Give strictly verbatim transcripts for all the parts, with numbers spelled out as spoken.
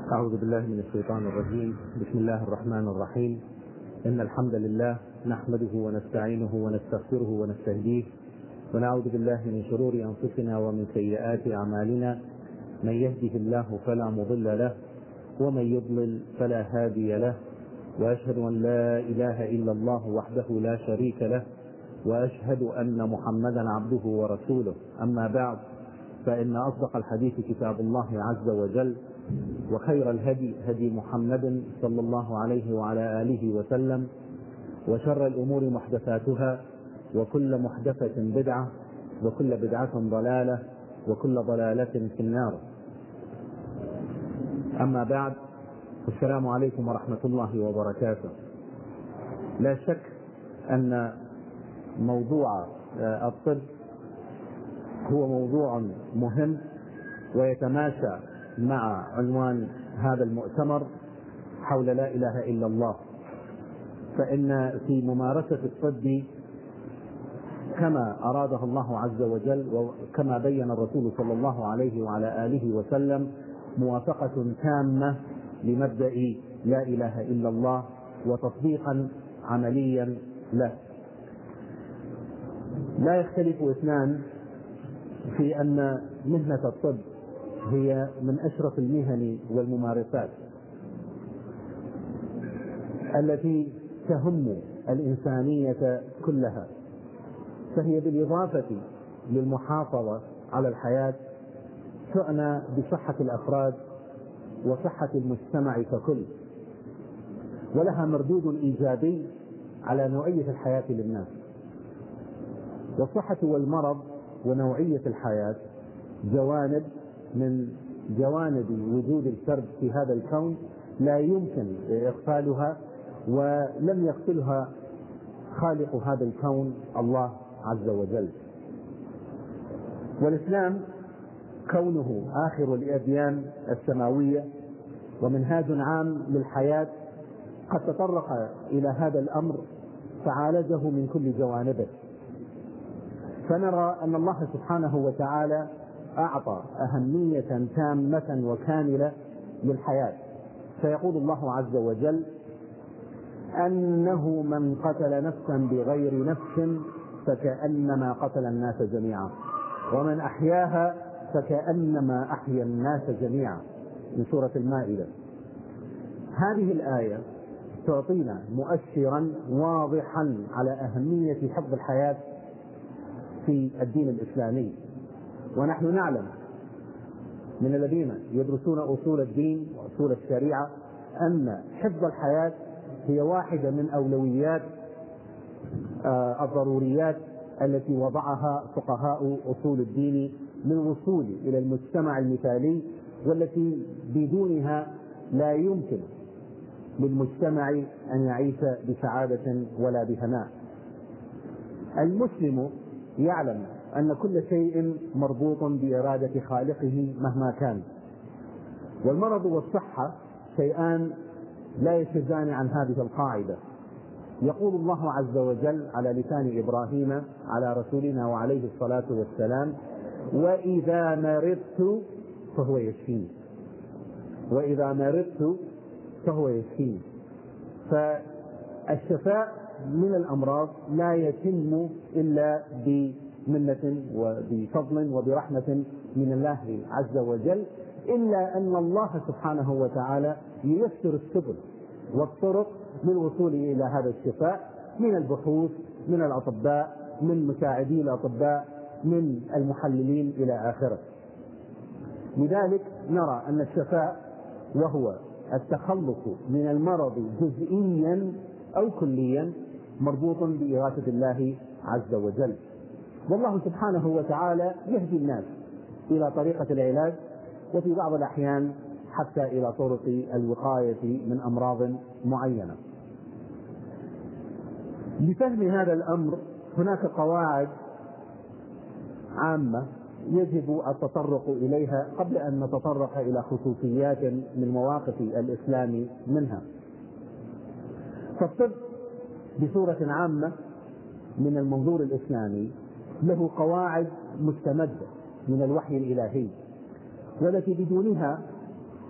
أعوذ بالله من الشيطان الرجيم. بسم الله الرحمن الرحيم. إن الحمد لله نحمده ونستعينه ونستغفره ونستهديه ونعوذ بالله من شرور أنفسنا ومن سيئات أعمالنا. من يهده الله فلا مضل له ومن يضلل فلا هادي له، وأشهد أن لا إله إلا الله وحده لا شريك له، وأشهد أن محمدا عبده ورسوله. أما بعد، فإن أصدق الحديث كتاب الله عز وجل، وخير الهدي هدي محمد صلى الله عليه وعلى آله وسلم، وشر الأمور محدثاتها، وكل محدثة بدعة، وكل بدعة ضلالة، وكل ضلالة في النار. أما بعد، السلام عليكم ورحمة الله وبركاته. لا شك أن موضوع الطب هو موضوع مهم ويتماشى مع عنوان هذا المؤتمر حول لا إله إلا الله. فإن في ممارسة الطب كما أرادها الله عز وجل وكما بين الرسول صلى الله عليه وعلى آله وسلم موافقة تامة لمبدأ لا إله إلا الله وتطبيقا عمليا له. لا يختلف اثنان في أن مهنة الطب هي من أشرف المهن والممارسات التي تهم الإنسانية كلها، فهي بالإضافة للمحافظة على الحياة تعنى بصحة الأفراد وصحة المجتمع ككل، ولها مردود إيجابي على نوعية الحياة للناس. والصحة والمرض ونوعية الحياة جوانب من جوانب وجود الفرد في هذا الكون لا يمكن إغفالها، ولم يغفلها خالق هذا الكون الله عز وجل. والإسلام كونه آخر الأديان السماوية ومنهاج عام للحياة قد تطرق إلى هذا الأمر فعالجه من كل جوانبه. فنرى أن الله سبحانه وتعالى أعطى أهمية تامة وكاملة للحياة، فيقول الله عز وجل: أنه من قتل نفسا بغير نفس فكأنما قتل الناس جميعا، ومن أحياها فكأنما أحيا الناس جميعا، من سورة المائدة. هذه الآية تعطينا مؤشرا واضحا على أهمية حفظ الحياة في الدين الإسلامي. ونحن نعلم من الذين يدرسون أصول الدين وأصول الشريعة أن حفظ الحياة هي واحدة من أولويات الضروريات التي وضعها فقهاء أصول الدين للوصول إلى المجتمع المثالي، والتي بدونها لا يمكن للمجتمع أن يعيش بسعادة ولا بهناء. المسلم يعلم أن كل شيء مربوط بإرادة خالقه مهما كان، والمرض والصحة شيئان لا يشذان عن هذه القاعدة. يقول الله عز وجل على لسان إبراهيم على رسولنا وعليه الصلاة والسلام: وإذا مرضت فهو يشفيني. وإذا مرضت فهو يشفيني. فالشفاء من الأمراض لا يتم إلا بمنة وبفضل وبرحمة من الله عز وجل، إلا أن الله سبحانه وتعالى ييسر السبل والطرق للوصول إلى هذا الشفاء من البحوث، من الأطباء، من مساعدي الأطباء، من المحللين إلى آخره. لذلك نرى أن الشفاء وهو التخلص من المرض جزئيا أو كليا مربوط بإرادة الله عز وجل. والله سبحانه وتعالى يهدي الناس إلى طريقة العلاج، وفي بعض الأحيان حتى إلى طرق الوقاية من أمراض معينة. لفهم هذا الأمر هناك قواعد عامة يجب التطرق إليها قبل أن نتطرق إلى خصوصيات من مواقف الإسلام منها. فالطب بصورة عامة من المنظور الإسلامي له قواعد مستمدة من الوحي الإلهي، والتي بدونها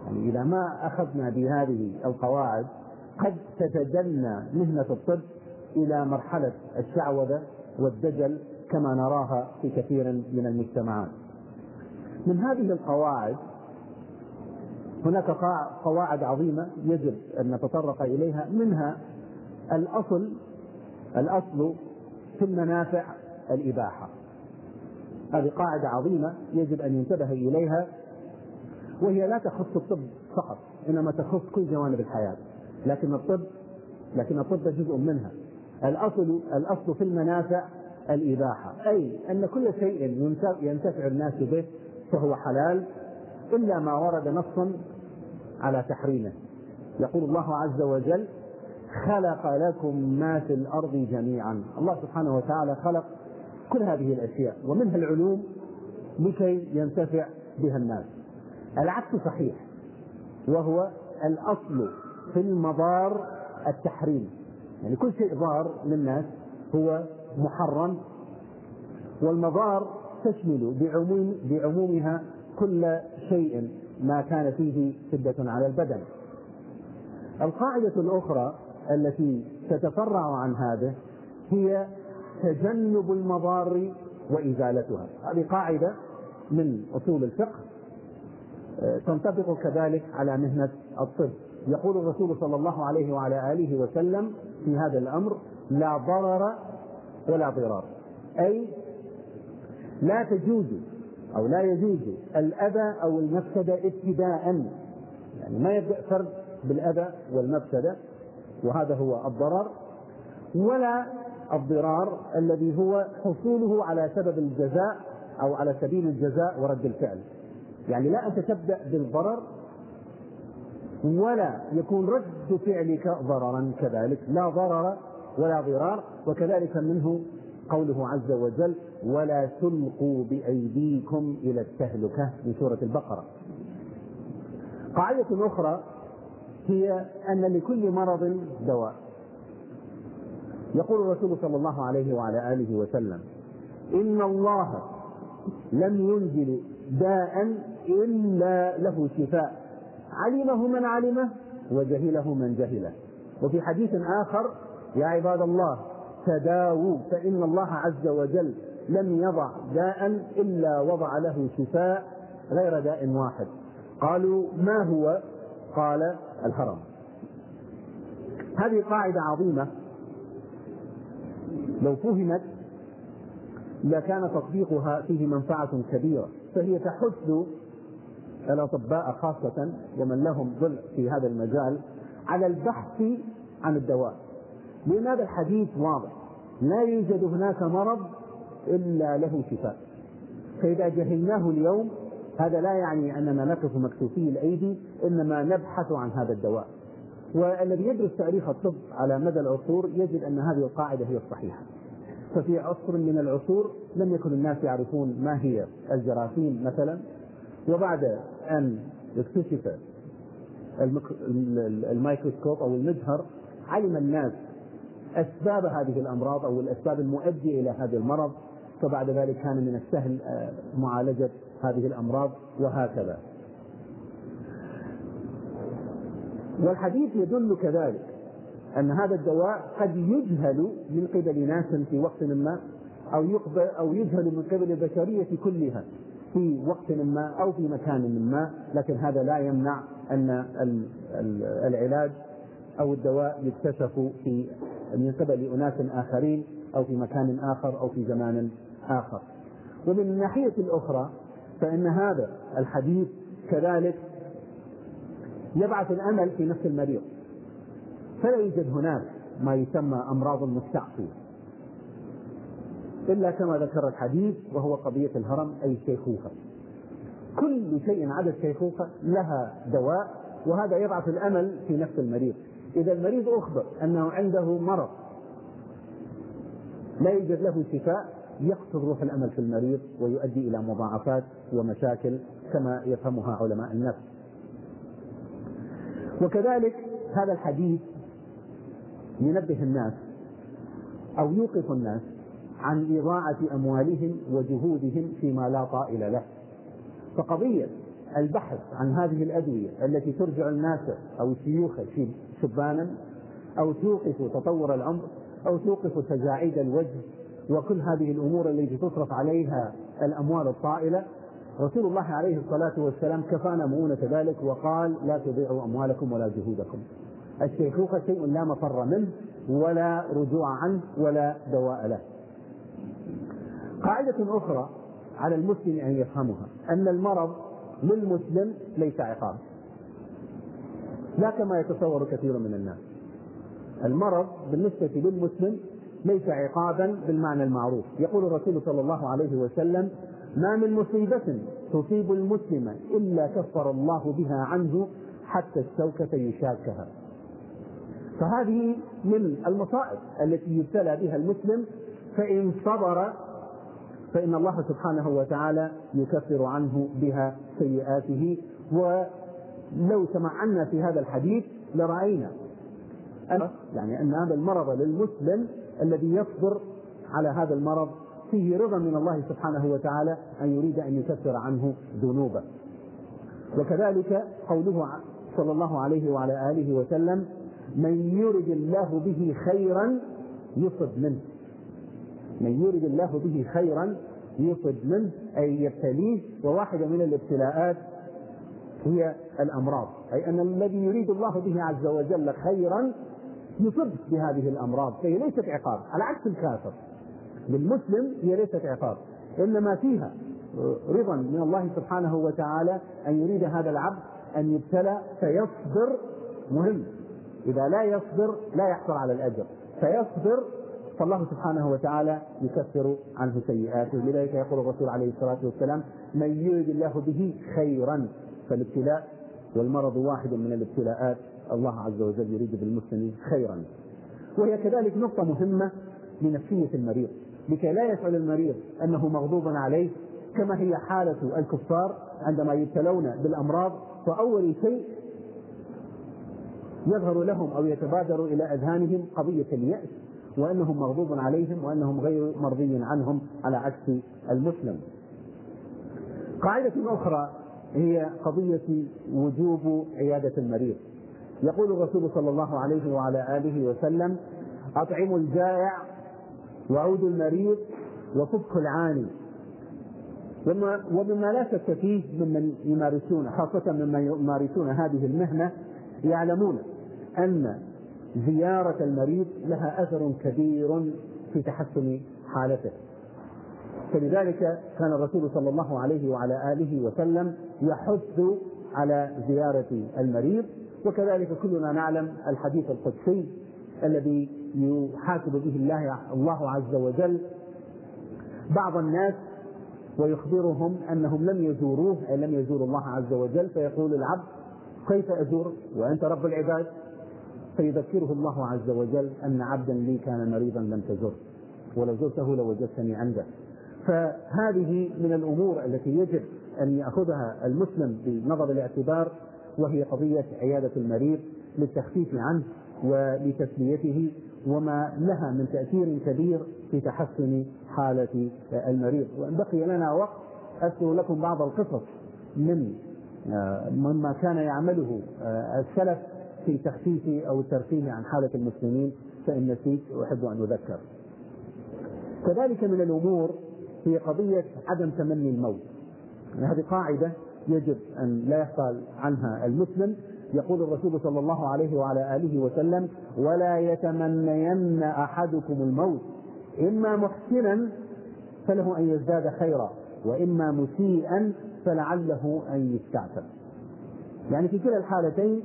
يعني إذا ما أخذنا بهذه القواعد قد تتدنى مهنة الطب إلى مرحلة الشعوذة والدجل كما نراها في كثير من المجتمعات. من هذه القواعد هناك قواعد عظيمة يجب أن نتطرق إليها، منها الأصل الأصل في المنافع الإباحة. هذه قاعدة عظيمة يجب أن ينتبه إليها، وهي لا تخص الطب فقط، إنما تخص كل جوانب الحياة، لكن الطب لكن الطب جزء منها. الأصل الأصل في المنافع الإباحة، أي أن كل شيء ينتفع الناس به فهو حلال إلا ما ورد نصا على تحريمه. يقول الله عز وجل: خلق لكم ما في الأرض جميعا. الله سبحانه وتعالى خلق كل هذه الأشياء ومنها العلوم لكي ينتفع بها الناس. العكس صحيح، وهو الأصل في المضار التحريم، يعني كل شيء ضار للناس هو محرم، والمضار تشمل بعموم بعمومها كل شيء ما كان فيه شدة على البدن. القاعدة الأخرى التي تتفرع عن هذا هي تجنب المضار وإزالتها. هذه قاعدة من أصول الفقه تنطبق كذلك على مهنة الطب. يقول الرسول صلى الله عليه وعلى آله وسلم في هذا الأمر: لا ضرر ولا ضرار، أي لا تجوز أو لا يجوز الأذى أو المفسدة ابتداء، يعني ما يبدأ فرد بالأذى والمفسدة وهذا هو الضرر، ولا الضرار الذي هو حصوله على سبب الجزاء أو على سبيل الجزاء ورد الفعل. يعني لا أنت تبدأ بالضرر ولا يكون رد فعلك ضررا كذلك، لا ضرر ولا ضرار. وكذلك منه قوله عز وجل: ولا تلقوا بأيديكم إلى التهلكة من سورة البقرة. قاعدة أخرى هي أن لكل مرض دواء. يقول الرسول صلى الله عليه وعلى آله وسلم: إن الله لم ينزل داء إلا له شفاء، علمه من علمه وجهله من جهله. وفي حديث آخر: يا عباد الله تداووا فإن الله عز وجل لم يضع داء إلا وضع له شفاء غير داء واحد. قالوا: ما هو؟ قال: الهرم. هذه قاعدة عظيمة لو فهمت لكان تطبيقها فيه منفعة كبيرة، فهي تحث الأطباء خاصة ومن لهم ضلع في هذا المجال على البحث عن الدواء، لأن هذا الحديث واضح: لا يوجد هناك مرض إلا له شفاء. فإذا جهلناه اليوم هذا لا يعني أننا نقف مكتوفي الأيدي، إنما نبحث عن هذا الدواء. والذي يدرس تاريخ الطب على مدى العصور يجد أن هذه القاعدة هي الصحيحة. ففي عصر من العصور لم يكن الناس يعرفون ما هي الجراثيم مثلا، وبعد أن اكتشف الميكروسكوب أو المجهر علم الناس أسباب هذه الأمراض أو الأسباب المؤدية إلى هذا المرض، فبعد ذلك كان من السهل معالجة هذه الأمراض وهكذا. والحديث يدل كذلك أن هذا الدواء قد يجهل من قبل ناس في وقت ما، أو أو يجهل من قبل البشرية كلها في وقت ما أو في مكان ما، لكن هذا لا يمنع أن العلاج أو الدواء يكتشف في من قبل أناس آخرين أو في مكان آخر أو في زمان آخر. ومن الناحية الأخرى فإن هذا الحديث كذلك يبعث الأمل في نفس المريض، فلا يوجد هناك ما يسمى أمراض مستعصية إلا كما ذكر الحديث، وهو قضية الهرم أي الشيخوخة. كل شيء عدا الشيخوخة لها دواء، وهذا يبعث الأمل في نفس المريض. إذا المريض أخبر أنه عنده مرض لا يوجد له شفاء، يقتل روح الأمل في المريض ويؤدي إلى مضاعفات ومشاكل كما يفهمها علماء النفس. وكذلك هذا الحديث ينبه الناس أو يوقف الناس عن إضاعة أموالهم وجهودهم فيما لا طائل له. فقضية البحث عن هذه الأدوية التي ترجع الناس أو الشيوخ شبانا، أو توقف تطور العمر، أو توقف تجاعيد الوجه، وكل هذه الأمور التي تصرف عليها الأموال الطائلة، رسول الله عليه الصلاة والسلام كفانا مؤونة ذلك وقال: لا تضيعوا أموالكم ولا جهودكم. الشيخوخة شيء لا مفر منه ولا رجوع عنه ولا دواء له. قاعدة أخرى على المسلم أن يفهمها: أن المرض للمسلم ليس عقاب، لا كما يتصور كثير من الناس. المرض بالنسبة للمسلم ليس عقابا بالمعنى المعروف. يقول الرسول صلى الله عليه وسلم: ما من مصيبة تصيب المسلم إلا كفر الله بها عنه حتى الشوكة يشاكها. فهذه من المصائب التي يبتلى بها المسلم، فإن صبر فإن الله سبحانه وتعالى يكفر عنه بها سيئاته. ولو تمعنا في هذا الحديث لرأينا أن يعني أن هذا المرض للمسلم الذي يصبر على هذا المرض فيه رضا من الله سبحانه وتعالى أن يريد أن يكفر عنه ذنوبه. وكذلك قوله صلى الله عليه وعلى آله وسلم: من يرد الله به خيرا يصب منه. من يرد الله به خيرا يصب منه، أي يبتليه. وواحدة من الابتلاءات هي الأمراض، أي أن الذي يريد الله به عز وجل خيرا يصب بهذه الأمراض، فهي ليست عقاب على عكس الكافر. للمسلم هي ليست عقاب، إنما فيها رضا من الله سبحانه وتعالى أن يريد هذا العبد أن يبتلى فيصبر. مهم، إذا لا يصبر لا يحصل على الأجر، فيصبر فالله سبحانه وتعالى يكفر عنه سيئاته. لذلك يقول الرسول عليه الصلاة والسلام: من يريد الله به خيرا. فالابتلاء والمرض واحد من الابتلاءات، الله عز وجل يريد بالمسلم خيرا. وهي كذلك نقطة مهمة لنفسية المريض، لكي لا يفعل المريض أنه مغضوب عليه، كما هي حالة الكفار عندما يبتلون بالأمراض، فأول شيء يظهر لهم أو يتبادر إلى أذهانهم قضية اليأس، وأنهم مغضوب عليهم وأنهم غير مرضي عنهم، على عكس المسلم. قاعدة أخرى هي قضية وجوب عيادة المريض. يقول الرسول صلى الله عليه وعلى آله وسلم: أطعموا الجائع وعودوا المريض وفكوا العاني. ومما لا شك فيه ممن يمارسون، خاصة ممن يمارسون هذه المهنة، يعلمون أن زيارة المريض لها أثر كبير في تحسن حالته. فلذلك كان الرسول صلى الله عليه وعلى آله وسلم يحث على زيارة المريض. وكذلك كلنا نعلم الحديث القدسي الذي يحاسب به الله الله عز وجل بعض الناس ويخبرهم أنهم لم يزوروه، أي لم يزوروا الله عز وجل، فيقول العبد: كيف أزور وأنت رب العباد؟ فيذكره الله عز وجل أن عبدا لي كان مريضا لم تزر، ولو زرته لوجدتني عنده. فهذه من الأمور التي يجب أن يأخذها المسلم بنظر الاعتبار، وهي قضية عيادة المريض للتخفيف عنه ولتسليته، وما لها من تأثير كبير في تحسن حالة المريض. وإن بقي لنا وقت أذكر لكم بعض القصص من مما كان يعمله السلف في تخفيف أو الترفيه عن حالة المسلمين، فإن نسيت وأحب أن أذكر. كذلك من الأمور هي قضية عدم تمني الموت. هذه قاعدة يجب أن لا يغفل عنها المسلم. يقول الرسول صلى الله عليه وعلى آله وسلم: ولا يتمنين أحدكم الموت، إما محسنا فله أن يزداد خيرا، وإما مسيئا فلعله أن يستعتب. يعني في كلا الحالتين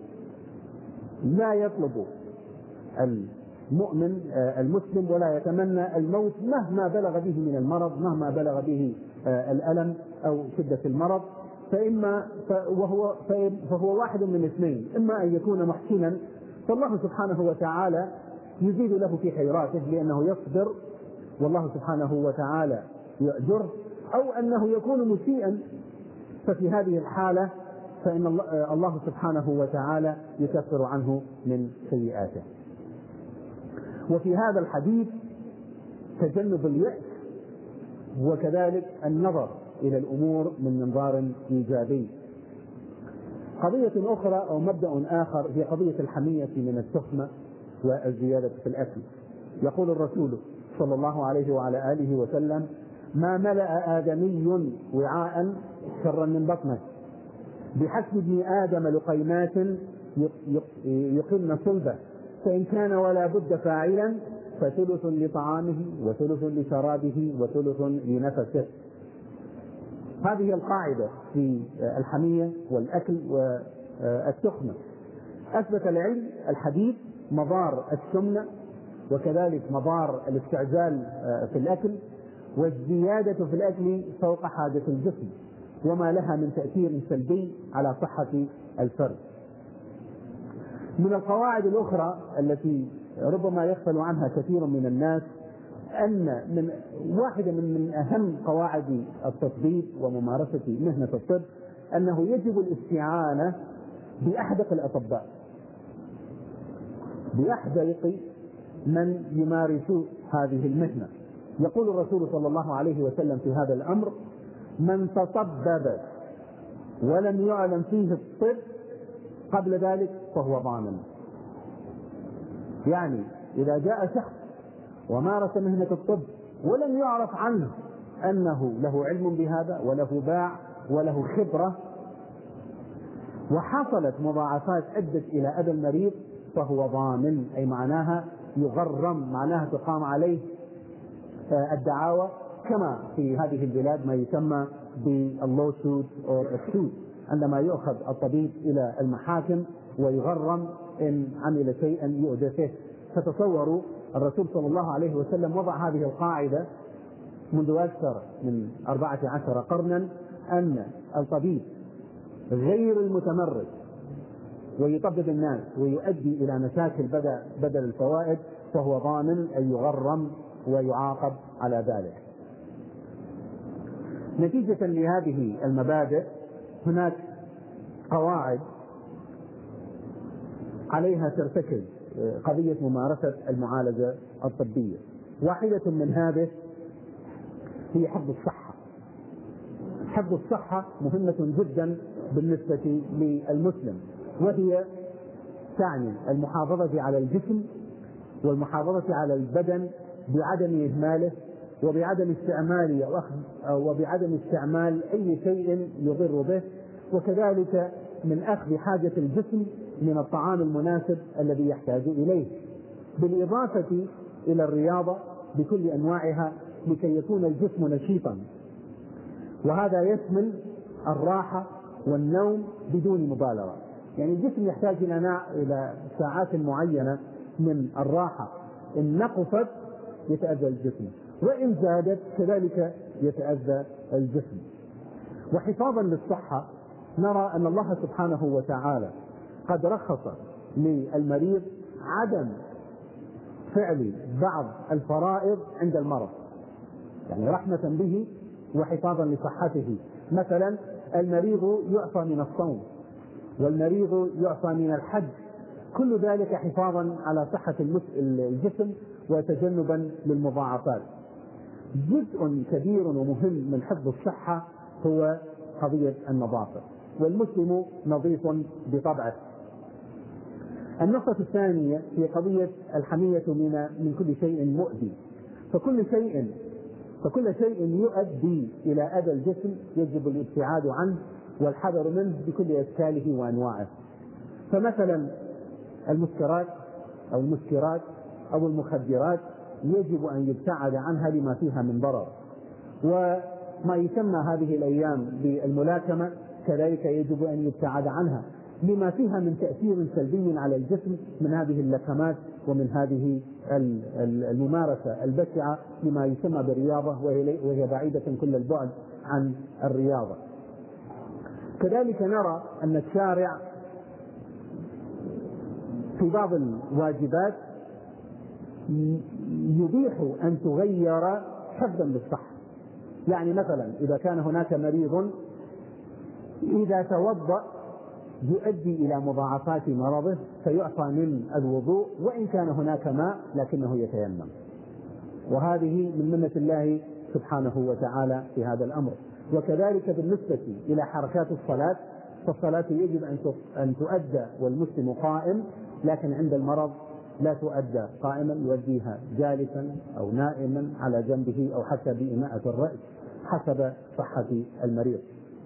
لا يطلب المؤمن المسلم ولا يتمنى الموت مهما بلغ به من المرض، مهما بلغ به الألم أو شدة المرض. فإما وهو فهو واحد من اثنين: إما أن يكون محسنا فالله سبحانه وتعالى يزيد له في خيراته لأنه يصبر والله سبحانه وتعالى يأجره، أو أنه يكون مسيئا، ففي هذه الحالة فإن الله سبحانه وتعالى يكفر عنه من سيئاته. وفي هذا الحديث تجنب اليأس، وكذلك النظر إلى الأمور من منظار إيجابي، قضية أخرى أو مبدأ آخر هي قضية الحمية من التخمة والزيادة في الأكل. يقول الرسول صلى الله عليه وعلى آله وسلم: ما ملأ آدمي وعاء شرا من بطنه، بحسب ابن آدم لقيمات يقمن صلبه، فإن كان ولا بد فاعلا فثلث لطعامه وثلث لشرابه وثلث لنفسه. هذه القاعدة في الحمية والأكل والتخمة. أثبت العلم الحديث مضار السمنة وكذلك مضار الاستعجال في الأكل والزيادة في الأكل فوق حاجة الجسم، وما لها من تأثير سلبي على صحة الفرد. من القواعد الأخرى التي ربما يغفل عنها كثير من الناس أن من واحدة من, من أهم قواعد التطبيب وممارسة مهنة الطب أنه يجب الاستعانة بأحدق الأطباء، بأحدق من يمارس هذه المهنة. يقول الرسول صلى الله عليه وسلم في هذا الأمر: من تطبب ولم يعلم فيه الطب قبل ذلك فهو ضامن. يعني إذا جاء شخص ومارس مهنة الطب ولم يعرف عنه أنه له علم بهذا وله باع وله خبرة، وحصلت مضاعفات أدت إلى أذى المريض، فهو ضامن، أي معناها يغرم، معناها تقام عليه الدعاوى، كما في هذه البلاد ما يسمى باللوسوت أو السوت، عندما يؤخذ الطبيب إلى المحاكم ويغرم إن عمل شيئا يؤذى فيه. فتصوروا الرسول صلى الله عليه وسلم وضع هذه القاعدة منذ أكثر من أربعة عشر قرنا، أن الطبيب غير المتمرد ويطبب الناس ويؤدي إلى مشاكل بدل الفوائد فهو ضامن أن يغرم ويعاقب على ذلك. نتيجة لهذه المبادئ هناك قواعد عليها ترتكز قضية ممارسة المعالجة الطبية. واحدة من هذه هي حفظ الصحة. حفظ الصحة مهمة جدا بالنسبة للمسلم، وهي تعني المحافظة على الجسم والمحافظة على البدن بعدم إهماله وبعدم استعمال وبعدم استعمال أي شيء يضر به، وكذلك من أخذ حاجة الجسم من الطعام المناسب الذي يحتاج إليه، بالإضافة إلى الرياضة بكل أنواعها لكي يكون الجسم نشيطا. وهذا يشمل الراحة والنوم بدون مبالغة. يعني الجسم يحتاج إلى ساعات معينة من الراحة، إن نقصت يتأذى الجسم، وإن زادت كذلك يتأذى الجسم. وحفاظا للصحة نرى أن الله سبحانه وتعالى قد رخص للمريض عدم فعل بعض الفرائض عند المرض، يعني رحمة به وحفاظا لصحته. مثلا المريض يعفى من الصوم، والمريض يعفى من الحج، كل ذلك حفاظا على صحة الجسم وتجنبا للمضاعفات. جزء كبير ومهم من حفظ الصحة هو قضية النظافة، والمسلم نظيف بطبعه. النقطة الثانية هي قضية الحمية من من كل شيء مؤذي، فكل شيء فكل شيء يؤدي إلى أذى الجسم يجب الابتعاد عنه والحذر منه بكل أشكاله وأنواعه. فمثلا المسكرات أو المسكرات أو المخدرات يجب أن يبتعد عنها لما فيها من ضرر، وما يسمى هذه الأيام بالملاكمة كذلك يجب أن يبتعد عنها لما فيها من تأثير سلبي على الجسم من هذه اللكمات ومن هذه الممارسة البشعة لما يسمى بالرياضة، وهي بعيدة كل البعد عن الرياضة. كذلك نرى أن الشارع في بعض الواجبات يبيح أن تغير حفظا للصحة. يعني مثلا إذا كان هناك مريض إذا توضأ يؤدي إلى مضاعفات مرضه فيعفى من الوضوء وإن كان هناك ماء لكنه يتيمم، وهذه من منة الله سبحانه وتعالى في هذا الأمر. وكذلك بالنسبة إلى حركات الصلاة فالصلاة يجب أن تؤدى والمسلم قائم، لكن عند المرض لا تؤدى قائما، يؤديها جالسا أو نائما على جنبه أو حتى بإماءة الرأس حسب صحة المريض.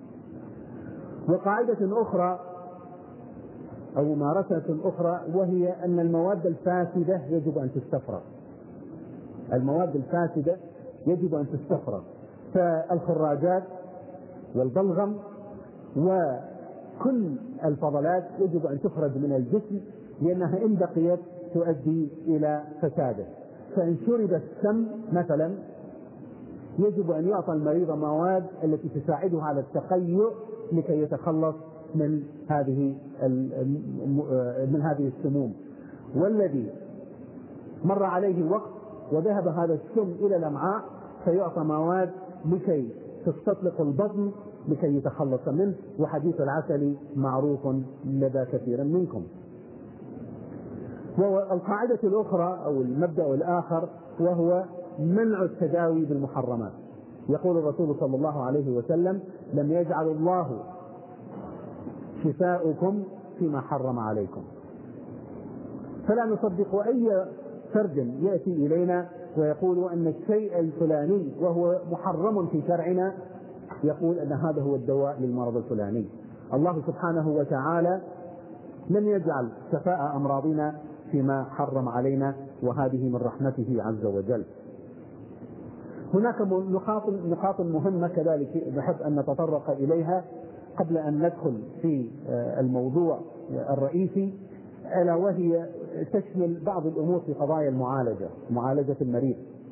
وقاعدة أخرى أو ممارسة أخرى وهي أن المواد الفاسدة يجب أن تستفرغ. المواد الفاسدة يجب أن تستفرغ، فالخراجات والبلغم وكل الفضلات يجب أن تخرج من الجسم، لأنها إن بقيت تؤدي إلى فساده. فإن شرب السم مثلا يجب أن يعطى المريض مواد التي تساعده على التقيؤ لكي يتخلص من هذه من هذه السموم. والذي مر عليه وقت وذهب هذا السم إلى الأمعاء فيعطى مواد لكي تستطلق البطن لكي يتخلص منه، وحديث العسل معروف لدى كثير منكم. والقاعدة الأخرى أو المبدأ الآخر وهو منع التداوي بالمحرمات. يقول الرسول صلى الله عليه وسلم: لم يجعل الله شفاؤكم فيما حرم عليكم. فلا نصدق أي فرد يأتي إلينا ويقول أن الشيء الفلاني وهو محرم في شرعنا يقول أن هذا هو الدواء للمرض الفلاني. الله سبحانه وتعالى لم يجعل شفاء أمراضنا فيما حرم علينا، وهذه من رحمته عز وجل. هناك نقاط نقاط مهمة كذلك نحب أن نتطرق إليها قبل أن ندخل في الموضوع الرئيسي، ألا وهي تشمل بعض الأمور في قضايا المعالجة معالجة المريض.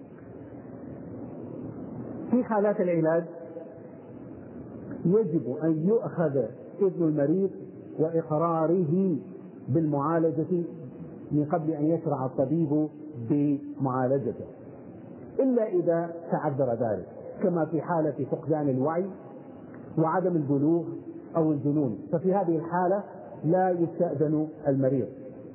في حالات العلاج يجب أن يؤخذ إذن المريض وإقراره بالمعالجة من قبل أن يشرع الطبيب بمعالجته، إلا إذا تعذر ذلك، كما في حالة فقدان الوعي وعدم البلوغ أو الجنون، ففي هذه الحالة لا يستأذن المريض.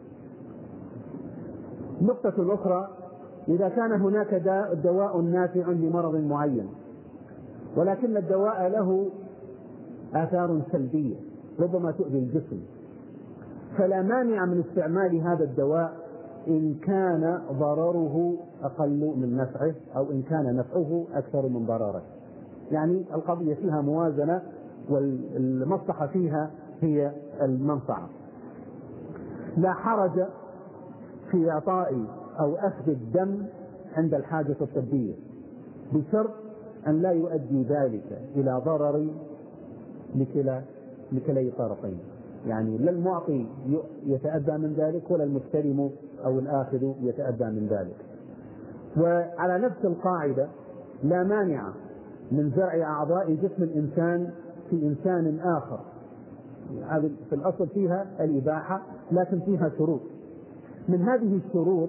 نقطة أخرى: إذا كان هناك دواء نافع لمرض معين ولكن الدواء له آثار سلبية ربما تؤذي الجسم، فلا مانع من استعمال هذا الدواء إن كان ضرره أقل من نفعه أو إن كان نفعه أكثر من ضرره. يعني القضية فيها موازنة، والمصلحة فيها هي المنفعة. لا حرج في إعطاء أو أخذ الدم عند الحاجة الطبية، بشرط أن لا يؤدي ذلك إلى ضرر لكلا لكلي الطرفين، يعني لا المعطي يتأذى من ذلك ولا المستلم أو الآخذ يتأذى من ذلك. وعلى نفس القاعدة لا مانع من زرع أعضاء جسم الإنسان في إنسان آخر. هذه في الأصل فيها الإباحة، لكن فيها شروط. من هذه الشروط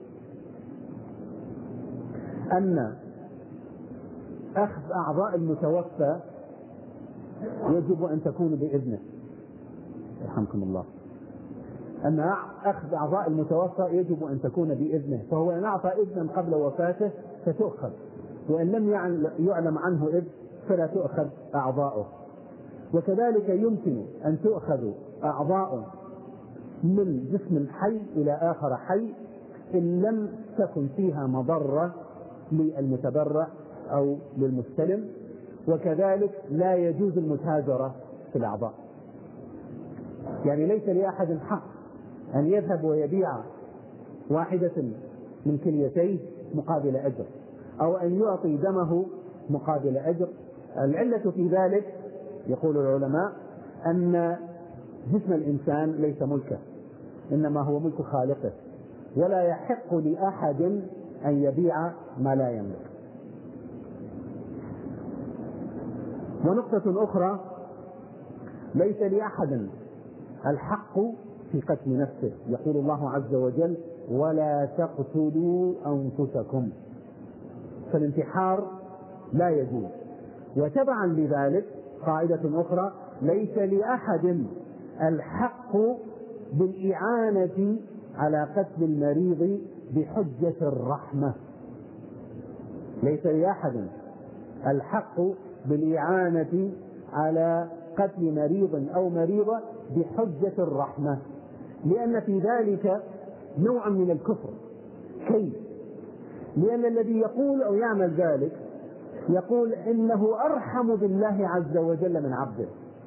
أن أخذ أعضاء المتوفى يجب أن تكون بإذنه، يرحمكم الله، أن أخذ أعضاء المتوفى يجب أن تكون بإذنه، فهو إن أعطى إذنا قبل وفاته فتؤخذ، وإن لم يعلم عنه إذن فلا تؤخذ أعضاؤه. وكذلك يمكن أن تؤخذ أعضاء من جسم حي إلى آخر حي إن لم تكن فيها مضرة للمتبرع أو للمستلم. وكذلك لا يجوز المتاجرة في الأعضاء، يعني ليس لأحد حق أن يذهب ويبيع واحدة من كليتيه مقابل أجر، أو أن يعطي دمه مقابل أجر. العلة في ذلك يقول العلماء أن جسم الإنسان ليس ملكه، إنما هو ملك خالقه، ولا يحق لأحد أن يبيع ما لا يملك. ونقطة أخرى: ليس لأحد الحق في قتل نفسه، يقول الله عز وجل: ولا تقتلوا أنفسكم، فالانتحار لا يجوز. وتبعا لذلك قاعدة أخرى: ليس لأحد الحق بالإعانة على قتل المريض بحجة الرحمة. ليس لأحد الحق بالإعانة على قتل مريض أو مريضة بحجة الرحمة، لأن في ذلك نوع من الكفر. كيف؟ لأن الذي يقول أو يعمل ذلك يقول إنه أرحم بالله عز وجل من عبده،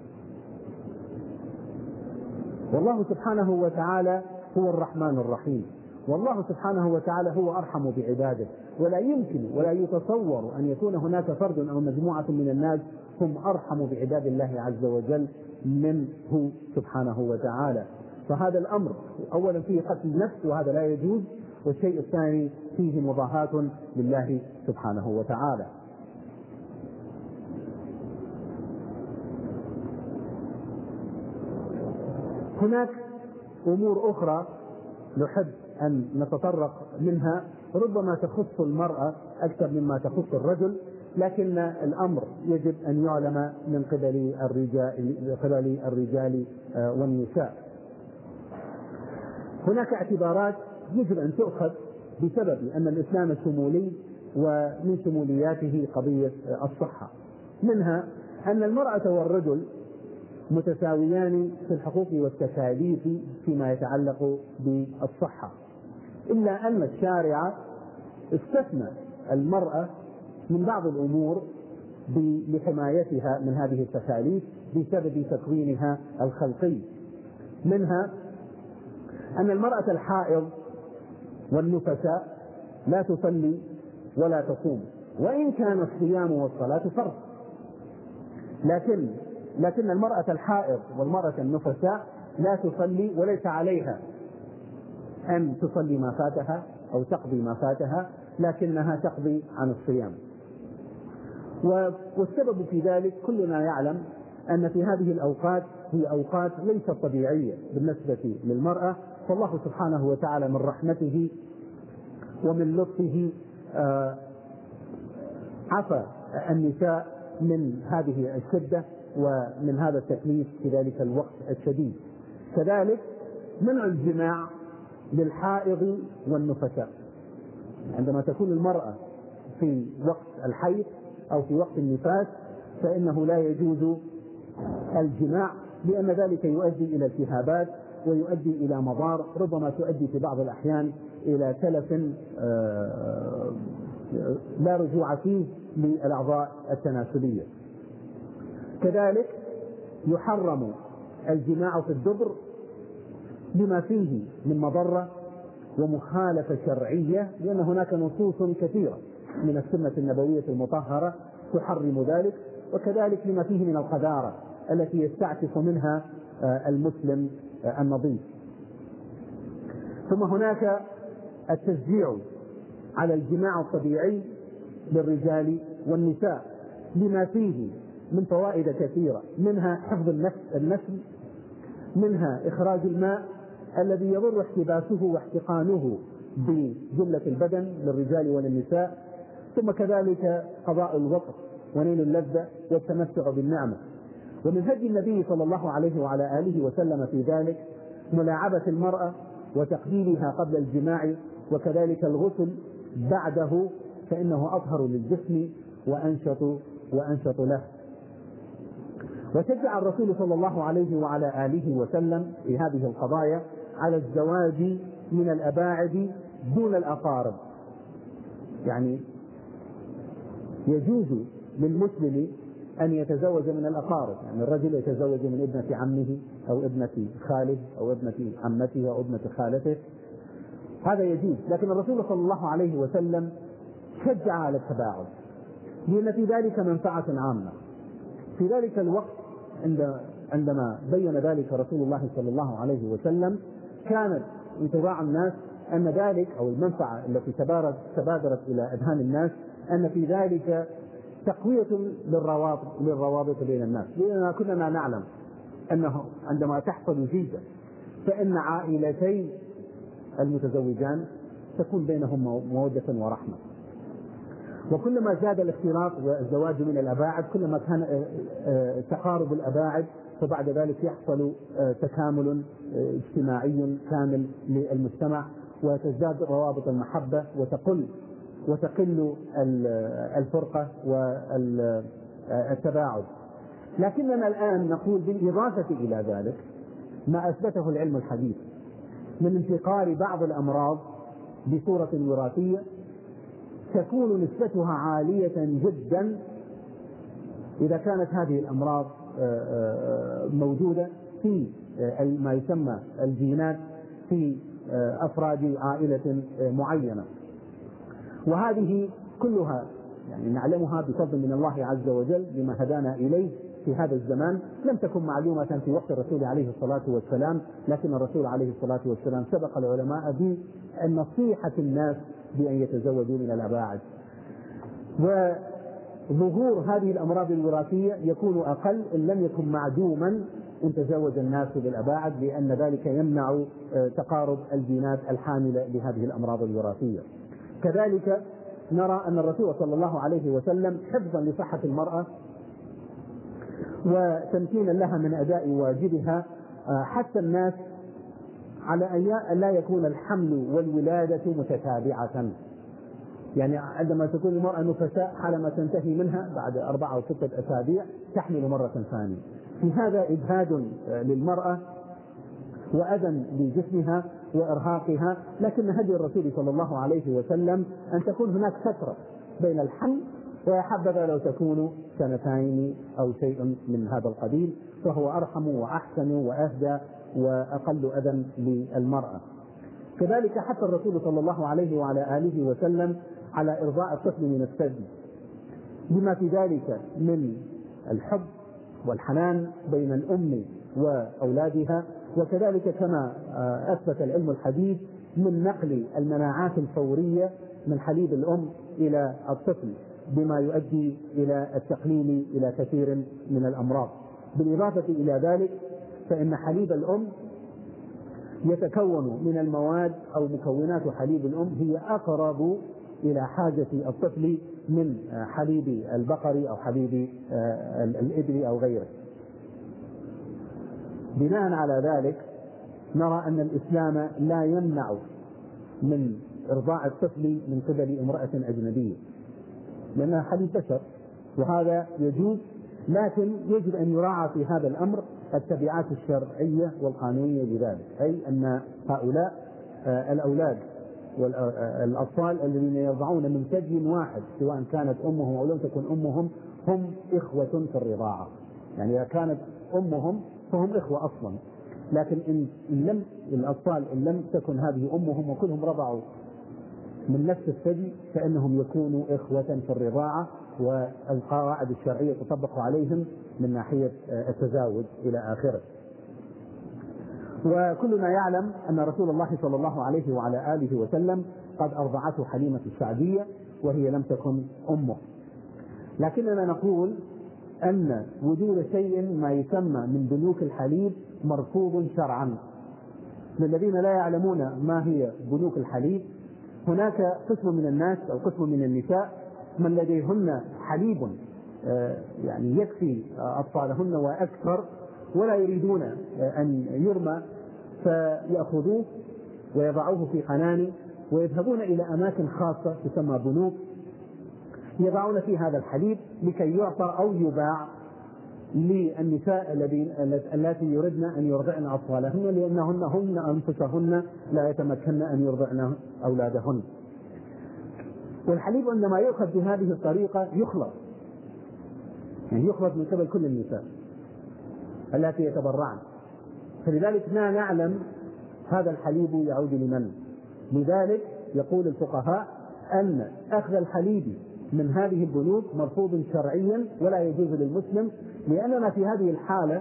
والله سبحانه وتعالى هو الرحمن الرحيم، والله سبحانه وتعالى هو أرحم بعباده، ولا يمكن ولا يتصور أن يكون هناك فرد أو مجموعة من الناس هم أرحم بعباد الله عز وجل منه سبحانه وتعالى. فهذا الأمر أولا فيه قتل النفس وهذا لا يجوز، والشيء الثاني فيه مضاهاة لله سبحانه وتعالى. هناك أمور أخرى نحب أن نتطرق منها، ربما تخص المرأة أكثر مما تخص الرجل، لكن الأمر يجب أن يعلم من قبل الرجال, قبل الرجال والنساء. هناك اعتبارات يجب أن تؤخذ بسبب أن الإسلام شمولي، ومن شمولياته قضية الصحة، منها أن المرأة والرجل متساويان في الحقوق والتكاليف فيما يتعلق بالصحة، إلا أن الشارع استثنى المرأة من بعض الأمور لحمايتها من هذه التكاليف بسبب تكوينها الخلقي، منها أن المرأة الحائض والنفساء لا تصلي ولا تصوم، وإن كان الصيام والصلاة فرض، لكن لكن المرأة الحائض والمرأة النفساء لا تصلي وليس عليها أن تصلي ما فاتها أو تقضي ما فاتها، لكنها تقضي عن الصيام. والسبب في ذلك كلنا يعلم أن في هذه الأوقات هي أوقات ليست طبيعية بالنسبة للمرأة، فالله سبحانه وتعالى من رحمته ومن لطفه عفى النساء من هذه الشدة ومن هذا التكليف في ذلك الوقت الشديد. كذلك منع الجماع للحائض والنفساء، عندما تكون المرأة في وقت الحيض أو في وقت النفاس فإنه لا يجوز الجماع، لأن ذلك يؤدي إلى التهابات ويؤدي إلى مضار، ربما تؤدي في بعض الأحيان إلى تلف لا رجوع فيه للأعضاء التناسلية. كذلك يحرم الجماع في الدبر لما فيه من مضرة ومخالفة شرعية، لأن هناك نصوص كثيرة من السنة النبوية المطهرة تحرم ذلك، وكذلك لما فيه من القذارة التي يستعفف منها المسلم النظيف. ثم هناك التشجيع على الجماع الطبيعي للرجال والنساء لما فيه من فوائد كثيرة، منها حفظ النسل، منها إخراج الماء الذي يضر احتباسه واحتقانه بجملة البدن للرجال وللنساء، ثم كذلك قضاء الوطر ونيل اللذة والتمتع بالنعمة. ومن هدي النبي صلى الله عليه وعلى آله وسلم في ذلك ملاعبة المرأة وتقبيلها قبل الجماع، وكذلك الغسل بعده، فإنه أطهر للجسم وأنشط وأنشط له. وشجع الرسول صلى الله عليه وعلى آله وسلم في هذه القضايا على الزواج من الأباعد دون الأقارب، يعني يجوز للمسلم أن يتزوج من الأقارب، يعني الرجل يتزوج من ابنة عمه أو ابنة خاله أو ابنة عمته أو ابنة خالته، هذا يجوز، لكن الرسول صلى الله عليه وسلم شجع على التباعد لأن في ذلك منفعة عامة. في ذلك الوقت عندما بين ذلك رسول الله صلى الله عليه وسلم كانت انطباع الناس أن ذلك أو المنفعة التي تبادرت إلى أذهان الناس أن في ذلك تقوية للروابط, للروابط بين الناس، لأننا كلنا نعلم أنه عندما تحصل زيجة فإن عائلتين المتزوجان تكون بينهم مودة ورحمة، وكلما زاد الاختلاط والزواج من الأباعد كلما كان تقارب الأباعد، فبعد ذلك يحصل تكامل اجتماعي كامل للمجتمع، وتزداد روابط المحبة وتقل وتقل الفرقة والتباعد. لكننا الآن نقول بالإضافة إلى ذلك ما أثبته العلم الحديث من انتقال بعض الأمراض بصورة وراثية تكون نسبتها عالية جدا إذا كانت هذه الأمراض موجودة في ما يسمى الجينات في أفراد عائلة معينة. وهذه كلها يعني نعلمها بفضل من الله عز وجل لما هدانا إليه في هذا الزمان. لم تكن معلومة في وقت الرسول عليه الصلاة والسلام، لكن الرسول عليه الصلاة والسلام سبق العلماء بنصيحة الناس بأن يتزوجوا من الأباعد. وظهور هذه الأمراض الوراثية يكون أقل إن لم يكن معدوما إن تزوج الناس بالأباعد، لأن ذلك يمنع تقارب الجينات الحاملة لهذه الأمراض الوراثية. كذلك نرى أن الرسول صلى الله عليه وسلم حفظا لصحة المرأة وتمكينا لها من أداء واجبها حتى الناس على أن لا يكون الحمل والولادة متتابعة. يعني عندما تكون المرأة نفساء حالما تنتهي منها بعد أربعة أو ستة أسابيع تحمل مرة ثانية. في هذا إجهاد للمرأة وأذى لجسمها وإرهاقها. لكن هدي الرسول صلى الله عليه وسلم أن تكون هناك فترة بين الحمل، وحبذا لو تكون سنتين أو شيء من هذا القبيل، فهو أرحم وأحسن وأهدى وأقل أذى للمرأة. كذلك حتى الرسول صلى الله عليه وعلى آله وسلم على إرضاء الطفل من الثدي، بما في ذلك من الحب والحنان بين الأم وأولادها. وكذلك كما أثبت العلم الحديث من نقل المناعات الفورية من حليب الأم إلى الطفل، بما يؤدي إلى التقليل إلى كثير من الأمراض. بالإضافة إلى ذلك فإن حليب الأم يتكون من المواد أو مكونات حليب الأم هي أقرب إلى حاجة الطفل من حليب البقر أو حليب الإبل أو غيره. بناء على ذلك نرى أن الإسلام لا يمنع من إرضاع الطفل من قبل امرأة أجنبية، لأنها حليب بشر وهذا يجوز، لكن يجب أن يراعى في هذا الأمر التبعات الشرعية والقانونية لذلك، أي أن هؤلاء الأولاد والأطفال الذين يرضعون من ثدي واحد سواء كانت أمهم أو لم تكن أمهم هم إخوة في الرضاعة. يعني إذا كانت أمهم فهم إخوة أصلا، لكن إن لم الأطفال إن لم تكن هذه أمهم وكلهم رضعوا من نفس الثدي فإنهم يكونوا إخوة في الرضاعة، والقواعد الشرعية تطبق عليهم من ناحية التزاوج إلى آخره. وكلنا يعلم أن رسول الله صلى الله عليه وعلى آله وسلم قد أرضعته حليمة السعدية وهي لم تكن أمه. لكننا نقول أن وجود شيء ما يسمى من بنوك الحليب مرفوض شرعا. للذين لا يعلمون ما هي بنوك الحليب، هناك قسم من الناس أو قسم من النساء من لديهن حليب يعني يكفي أطفالهن وأكثر ولا يريدون أن يرمى، فيأخذوه ويضعوه في حنان ويذهبون إلى أماكن خاصة تسمى بنوك يضعون في هذا الحليب لكي يعطى أو يباع للنساء التي يردن أن يرضعن أطفالهن، لأنهن هن أنفسهن لا يتمكن أن يرضعن أولادهن. والحليب عندما يؤخذ بهذه الطريقة يخلط، يعني يخلط من قبل كل النساء التي يتبرعن، فلذلك لا نعلم هذا الحليب يعود لمن. لذلك يقول الفقهاء أن أخذ الحليب من هذه البنوك مرفوض شرعيا ولا يجوز للمسلم، لأننا في هذه الحالة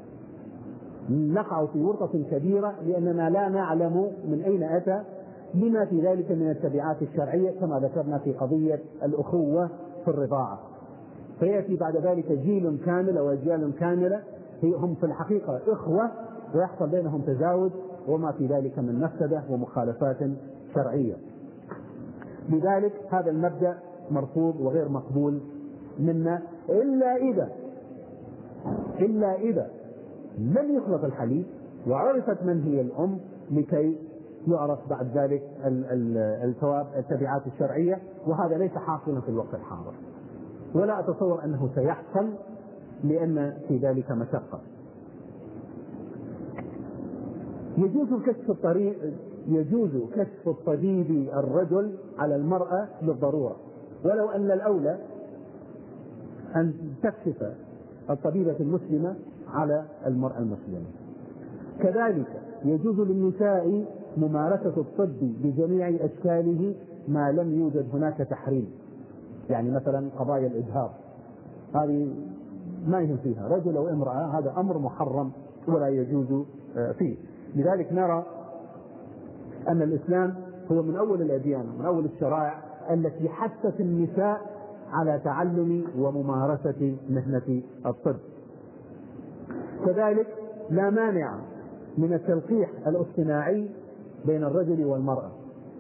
نقع في ورطة كبيرة، لأننا لا نعلم من أين أتى بما في ذلك من التبعات الشرعية كما ذكرنا في قضية الأخوة في الرضاعة. فيأتي بعد ذلك جيل كامل وأجيال كاملة هم في الحقيقة إخوة ويحصل بينهم تزاوج وما في ذلك من مفسدة ومخالفات شرعية. لذلك هذا المبدأ مرفوض وغير مقبول منا، إلا إذا إلا إذا لم يخلط الحليب وعرفت من هي الأم لكي يعرف بعد ذلك الثواب التبعات الشرعية، وهذا ليس حاصلا في الوقت الحاضر ولا أتصور أنه سيحصل لأن في ذلك مشقة. يجوز كشف الطريق يجوز كشف الطبيب الرجل على المرأة للضرورة، ولو أن الأولى أن تكشف الطبيبة المسلمة على المرأة المسلمة. كذلك يجوز للنساء ممارسة الطب بجميع أشكاله ما لم يوجد هناك تحريم. يعني مثلا قضايا الإجهاض هذه ما يهم فيها رجل أو امرأة، هذا أمر محرم ولا يجوز فيه. لذلك نرى أن الإسلام هو من أول الأديان من أول الشرائع التي حثت النساء على تعلم وممارسة مهنة الطب. كذلك لا مانع من التلقيح الاصطناعي بين الرجل والمرأة،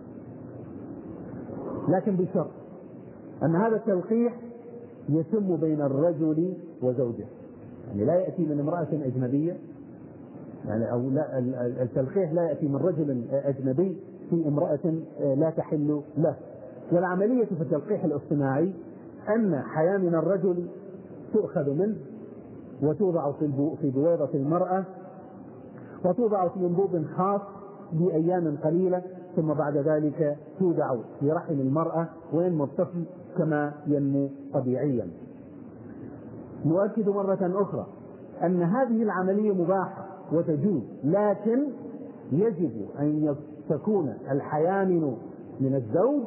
لكن بشرط أن هذا التلقيح يتم بين الرجل وزوجه، يعني لا يأتي من امرأة أجنبية، يعني أو لا التلقيح لا يأتي من رجل أجنبي في امرأة لا تحل له. والعملية في التلقيح الاصطناعي أن حيامن الرجل تؤخذ منه وتوضع في بويضة المرأة وتوضع في أنبوب خاص بأيام قليلة، ثم بعد ذلك تودع في رحم المرأة وينمو الطفل كما ينمو طبيعيا. نؤكد مرة أخرى أن هذه العملية مباحة وتجوز، لكن يجب أن تكون الحيامن من الزوج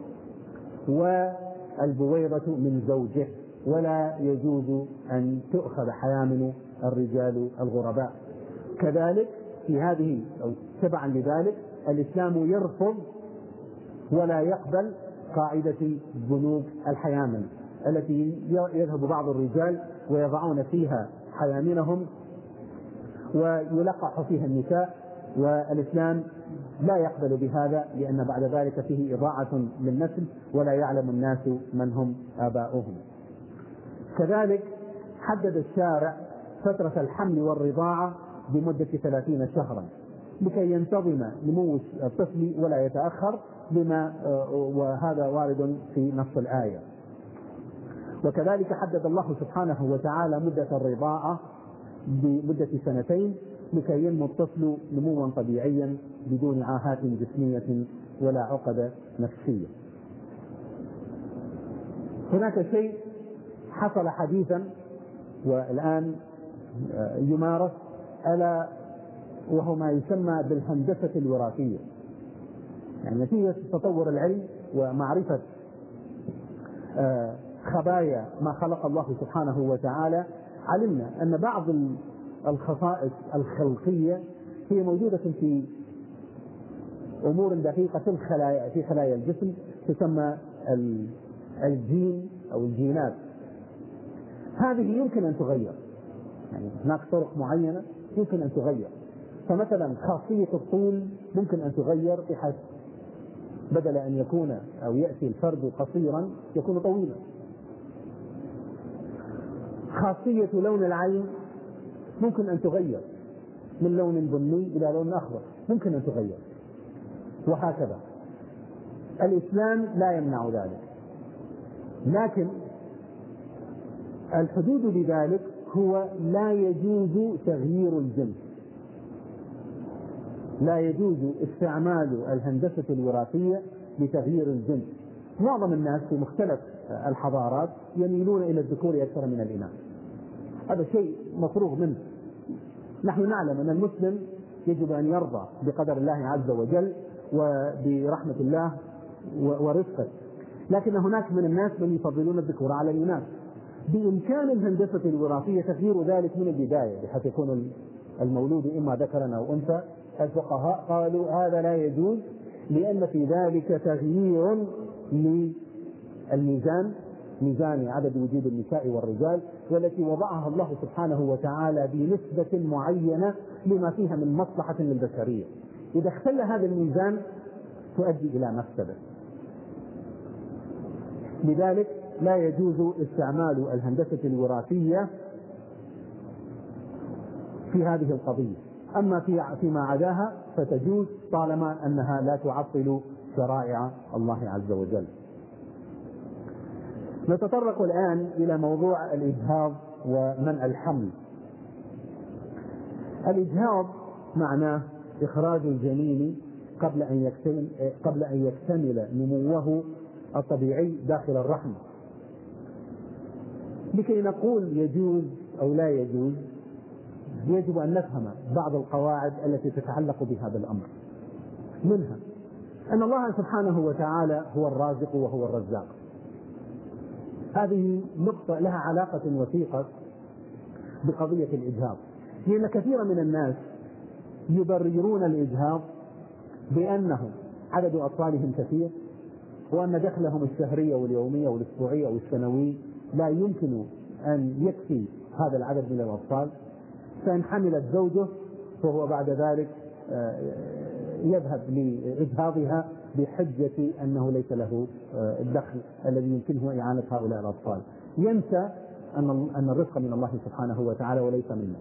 والبويضة من زوجه، ولا يجوز أن تؤخذ حيامن الرجال الغرباء. كذلك في هذه أو تبعا لذلك الإسلام يرفض ولا يقبل قاعدة بنوك الحيامن التي يذهب بعض الرجال ويضعون فيها حيامنهم ويلقح فيها النساء، والإسلام لا يقبل بهذا، لأن بعد ذلك فيه إضاعة للنسل ولا يعلم الناس من هم آباؤهم. كذلك حدد الشارع فترة الحمل والرضاعة بمدة ثلاثين شهرا لكي ينتظم نمو الطفل ولا يتأخر، بما وهذا وارد في نص الآية. وكذلك حدد الله سبحانه وتعالى مدة الرضاعة بمدة سنتين لكي ينمو الطفل نموا طبيعيا بدون عاهات جسمية ولا عقد نفسية. هناك شيء حصل حديثا والآن يمارس، ألا وهو ما يسمى بالهندسة الوراثية. يعني نتيجة تطور العلم ومعرفة خبايا ما خلق الله سبحانه وتعالى، علمنا أن بعض الخصائص الخلقية هي موجودة في أمور دقيقة في الخلايا في خلايا الجسم تسمى الجين أو الجينات. هذه يمكن أن تغير، يعني هناك طرق معينة يمكن أن تغير. فمثلا خاصية الطول ممكن أن تغير بحيث بدل أن يكون أو يأتي الفرد قصيرا يكون طويلا. خاصية لون العين ممكن أن تغير من لون بني إلى لون أخضر، ممكن أن تغير، وهكذا. الإسلام لا يمنع ذلك، لكن الحدود لذلك هو لا يجوز تغيير الجنس، لا يجوز استعمال الهندسة الوراثية لتغيير الجنس. معظم الناس في مختلف الحضارات يميلون إلى الذكور أكثر من الإناث، هذا شيء مفروغ منه. نحن نعلم أن المسلم يجب أن يرضى بقدر الله عز وجل وبرحمة الله ورفقه، لكن هناك من الناس من يفضلون الذكور على الإناث. بإمكان الهندسة الوراثية تغيير ذلك من البداية بحيث يكون المولود إما ذكرا أو أنثى. الفقهاء قالوا هذا لا يجوز، لأن في ذلك تغيير للميزان، ميزان عدد وجود النساء والرجال، والتي وضعها الله سبحانه وتعالى بنسبة معينة لما فيها من مصلحة للبشرية. إذا اختل هذا الميزان تؤدي إلى مفسدة. لذلك لا يجوز استعمال الهندسة الوراثية في هذه القضية. أما في فيما عداها فتجوز طالما أنها لا تعطل شرائع الله عز وجل. نتطرق الآن إلى موضوع الإجهاض ومنع الحمل. الإجهاض معناه إخراج الجنين قبل أن يكتمل قبل أن يكتمل نموه الطبيعي داخل الرحم. لكي نقول يجوز أو لا يجوز يجب أن نفهم بعض القواعد التي تتعلق بهذا الأمر. منها أن الله سبحانه وتعالى هو الرازق وهو الرزاق. هذه نقطة لها علاقة وثيقة بقضية الإجهاض، لأن كثير من الناس يبررون الإجهاض بأنه عدد أطفالهم كثير، وأن دخلهم الشهري واليومي والأسبوعي أو السنوي لا يمكن أن يكفي هذا العدد من الأطفال، فإن حملت زوجه فهو بعد ذلك يذهب لإجهاضها بحجة أنه ليس له الدخل الذي يمكنه إعانة هؤلاء الأطفال. ينسى أن الرزق من الله سبحانه وتعالى وليس منا.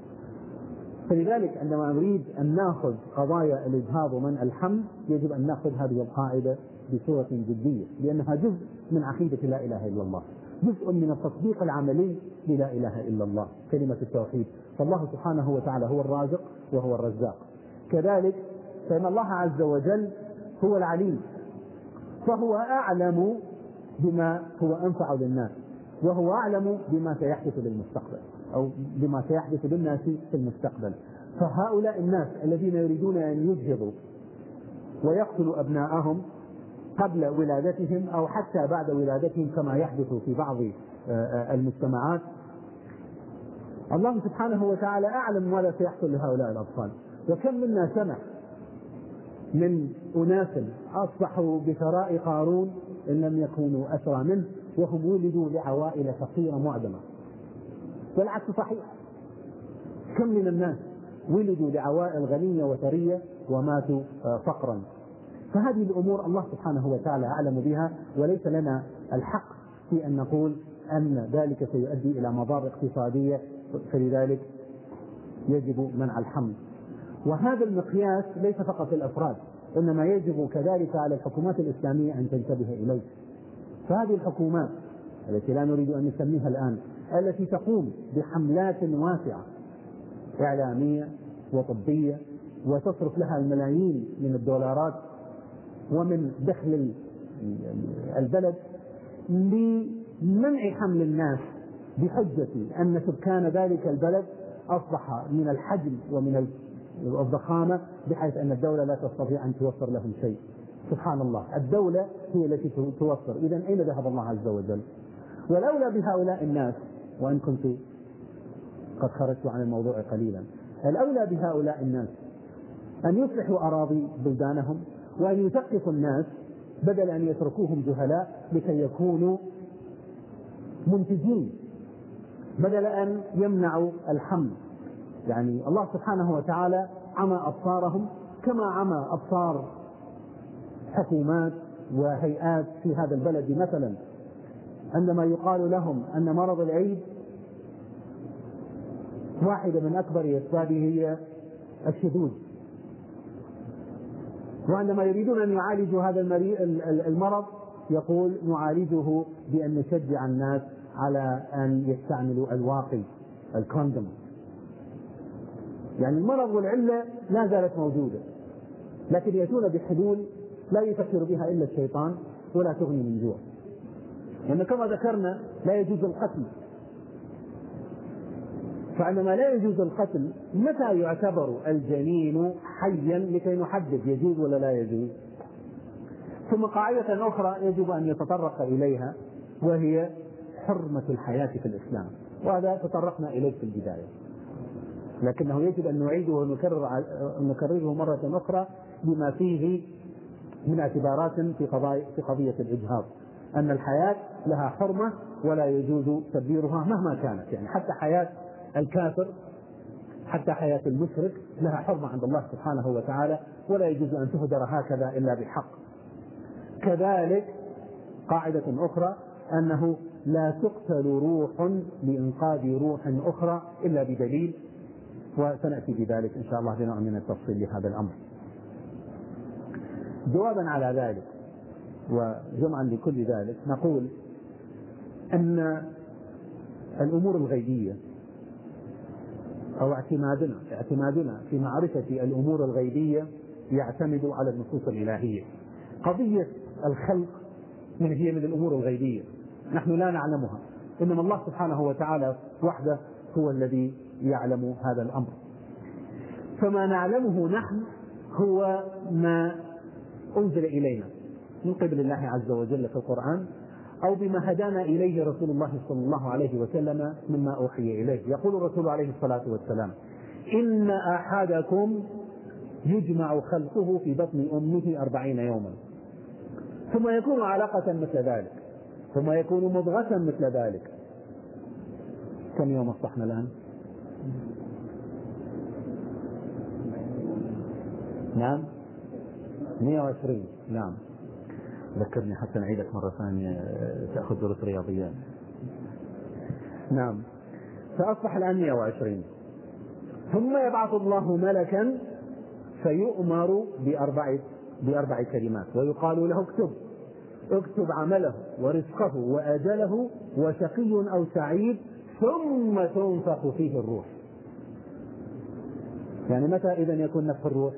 فلذلك عندما نريد أن نأخذ قضايا الإجهاض ومنع الحمل يجب أن نأخذ هذه القاعدة بصورة جدية، لأنها جزء من عقيدة لا إله إلا الله، جزء من التطبيق العملي للا إله إلا الله، كلمة التوحيد. فالله سبحانه وتعالى هو الرازق وهو الرزاق. كذلك فإن الله عز وجل هو العليم، فهو أعلم بما هو أنفع للناس، وهو أعلم بما سيحدث للمستقبل أو بما سيحدث للناس في المستقبل. فهؤلاء الناس الذين يريدون أن يجهضوا ويقتلوا أبناءهم قبل ولادتهم أو حتى بعد ولادتهم كما يحدث في بعض المجتمعات، الله سبحانه وتعالى أعلم ماذا سيحصل لهؤلاء الأطفال. وكم منا سمع من أناس أصبحوا بثراء قارون إن لم يكونوا أسرى منه وهم ولدوا لعوائل فقيرة معدمة، والعكس صحيح. كم من الناس ولدوا لعوائل غنية وثرية وماتوا فقرا. فهذه الأمور الله سبحانه وتعالى أعلم بها، وليس لنا الحق في أن نقول أن ذلك سيؤدي إلى مضار اقتصادية، فلذلك يجب منع الحمل. وهذا المقياس ليس فقط للأفراد، إنما يجب كذلك على الحكومات الإسلامية أن تنتبه إليه. فهذه الحكومات التي لا نريد أن نسميها الآن، التي تقوم بحملات واسعة إعلامية وطبية وتصرف لها الملايين من الدولارات ومن دخل البلد لمنع حمل الناس بحجة أن سكان ذلك البلد أصبح من الحجم ومن الضخامة بحيث أن الدولة لا تستطيع أن توفر لهم شيء. سبحان الله، الدولة هي التي توفر. إذن أين ذهب الله عز وجل؟ والأولى بهؤلاء الناس، وإن كنت قد خرجت عن الموضوع قليلا، الأولى بهؤلاء الناس أن يصلحوا أراضي بلدانهم وأن يثقفوا الناس بدل أن يتركوهم جهلاء لكي يكونوا منتجين، بدل أن يمنعوا الحمل. يعني الله سبحانه وتعالى عمى أبصارهم كما عمى أبصار حكومات وهيئات في هذا البلد. مثلا عندما يقال لهم أن مرض العيد واحدة من أكبر أسبابه هي الشذوذ، وعندما يريدون أن يعالجوا هذا المرض يقول نعالجه بأن نشجع الناس على أن يستعملوا الواقي الكوندوم. يعني المرض والعلة لا زالت موجودة، لكن يأتون بحلول لا يفكر بها إلا الشيطان ولا تغني من جوع. لأن كما ذكرنا لا يجوز القتل، فعندما لا يجوز القتل متى يعتبر الجنين حيا لكي نحدد يجوز ولا لا يجوز؟ ثم قاعدة أخرى يجب أن يتطرق إليها وهي حرمة الحياة في الإسلام، وهذا تطرقنا إليه في البداية، لكنه يجب أن نعيده ونكرر نكرره مرة أخرى بما فيه من اعتبارات في قضايا في قضية الإجهاض، أن الحياة لها حرمة ولا يجوز تدبيرها مهما كانت. يعني حتى حياة الكافر، حتى حياة المشرك لها حرمة عند الله سبحانه وتعالى، ولا يجوز أن تهدر هكذا إلا بحق. كذلك قاعدة أخرى أنه لا تقتل روح لإنقاذ روح أخرى إلا بدليل، وسنأتي بذلك إن شاء الله بنوع من التفصيل لهذا الأمر. جوابا على ذلك وجمعا لكل ذلك نقول أن الأمور الغيبية أو اعتمادنا اعتمادنا في معرفة الأمور الغيبية يعتمد على النصوص الإلهية. قضية الخلق من هي من الأمور الغيبية، نحن لا نعلمها، إنما الله سبحانه وتعالى وحده هو الذي يعلم هذا الأمر. فما نعلمه نحن هو ما أنزل إلينا من قبل الله عز وجل في القرآن، أو بما هدانا إليه رسول الله صلى الله عليه وسلم مما أوحي إليه. يقول الرسول عليه الصلاة والسلام: إن أحدكم يجمع خلقه في بطن أمه أربعين يوما ثم يكون علقة مثل ذلك ثم يكون مضغة مثل ذلك. كم يوم أصبحنا الآن؟ نعم مئة وعشرين. نعم ذكرني حتى نعيدك مرة ثانية تأخذ دروس رياضيات. نعم فأصبح الآن مئة وعشرين. ثم يبعث الله ملكا فيؤمر بأربع بأربع كلمات ويقال له: اكتب اكتب عمله ورزقه وأجله وشقي أو سعيد، ثم تنفخ فيه الروح. يعني متى إذن يكون نفخ الروح؟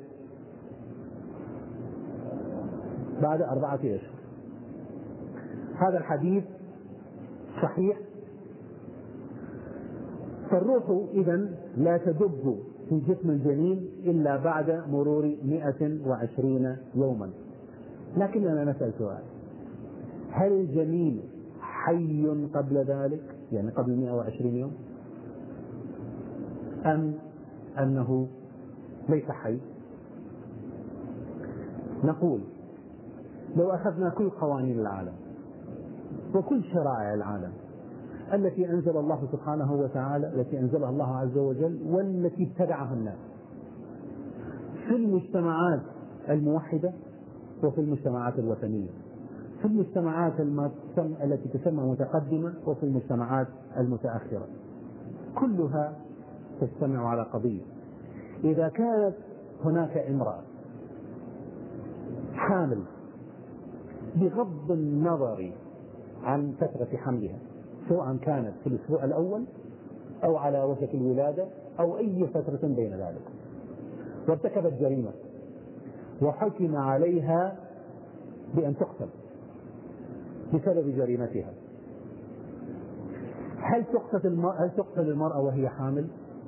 بعد أربعة أشهر. هذا الحديث صحيح. فالروح إذن لا تدب في جسم الجنين إلا بعد مرور مئة وعشرين يوما. لكننا نسأل سؤال: هل الجنين حي قبل ذلك، يعني قبل مئة وعشرين يوم، أم أنه ليس حي؟ نقول: لو أخذنا كل قوانين العالم وكل شرائع العالم التي أنزل الله سبحانه وتعالى، التي أنزلها الله عز وجل والتي ابتدعها الناس في المجتمعات الموحدة وفي المجتمعات الوثنية، في المجتمعات التي تسمى متقدمة وفي المجتمعات المتأخرة، كلها تجتمع على قضية: إذا كانت هناك امرأة حامل بغض النظر عن فترة حملها، سواء كانت في الأسبوع الأول أو على وشك الولادة أو أي فترة بين ذلك، وارتكبت جريمة وحكم عليها بأن تقتل بسبب جريمتها، هل تقتل المرأة, هل تقتل المرأة وهي حامل؟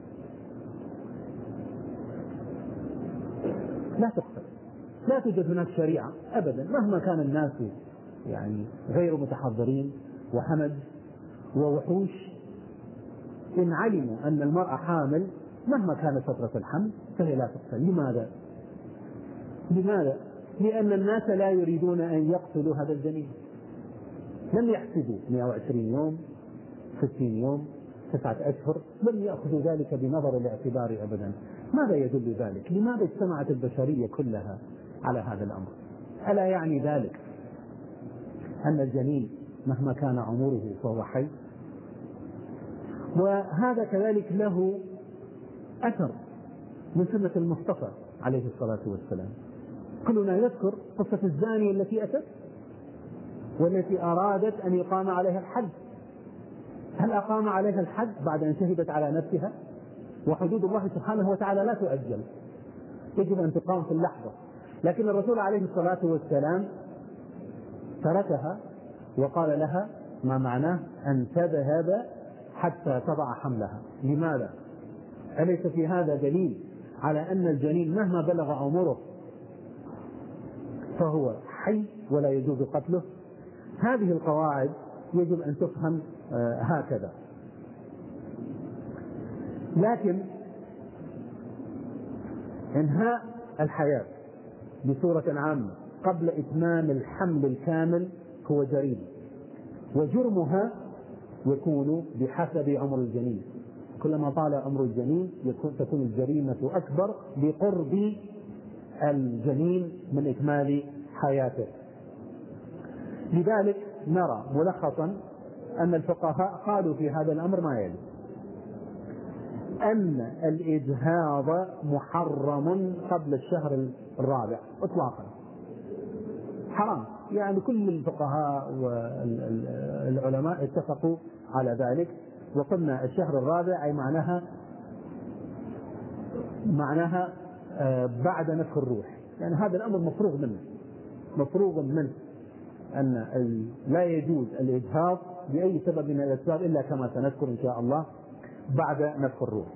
لا تقتل. لا توجد هناك شريعة أبدا، مهما كان الناس يعني غير متحضرين وحمج ووحوش، إن علموا أن المرأة حامل مهما كانت فترة الحمل فهي لا تقتل. لماذا؟ لماذا؟ لأن الناس لا يريدون أن يقتلوا هذا الجنين. لم يحسبوا مئة وعشرين يوم، ستين يوم، تسعة أشهر، لم يأخذوا ذلك بنظر الاعتبار أبدا. ماذا يدل ذلك؟ لماذا اجتمعت البشرية كلها على هذا الأمر؟ ألا يعني ذلك أن الجنين مهما كان عمره فهو حي؟ وهذا كذلك له أثر من سنة المصطفى عليه الصلاة والسلام. كلنا يذكر قصة الزانية التي أتت والتي أرادت أن يقام عليها الحد. هل أقام عليها الحد بعد أن شهدت على نفسها؟ وحدود الله سبحانه وتعالى لا تؤجل، يجب أن تقام في اللحظة. لكن الرسول عليه الصلاة والسلام تركها وقال لها ما معناه أن تذهب حتى تضع حملها. لماذا؟ أليس في هذا دليل على أن الجنين مهما بلغ عمره فهو حي ولا يجوز قتله؟ هذه القواعد يجب أن تفهم هكذا. لكن إنهاء الحياة بصورة عامة قبل إتمام الحمل الكامل هو جريمة، وجرمها يكون بحسب عمر الجنين. كلما طال عمر الجنين يكون تكون الجريمة أكبر بقرب الجنين من إكمال حياته. لذلك نرى ملخصا أن الفقهاء قالوا في هذا الأمر ما يلي: أن الإجهاض محرم قبل الشهر الرابع إطلاقا، حرام. يعني كل الفقهاء والعلماء اتفقوا على ذلك، وقلنا الشهر الرابع أي معناها معناها بعد نفخ الروح، يعني هذا الأمر مفروغ منه مفروغ منه أن لا يجوز الإجهاض بأي سبب من الأسباب إلا كما سنذكر إن شاء الله بعد نفخ الروح.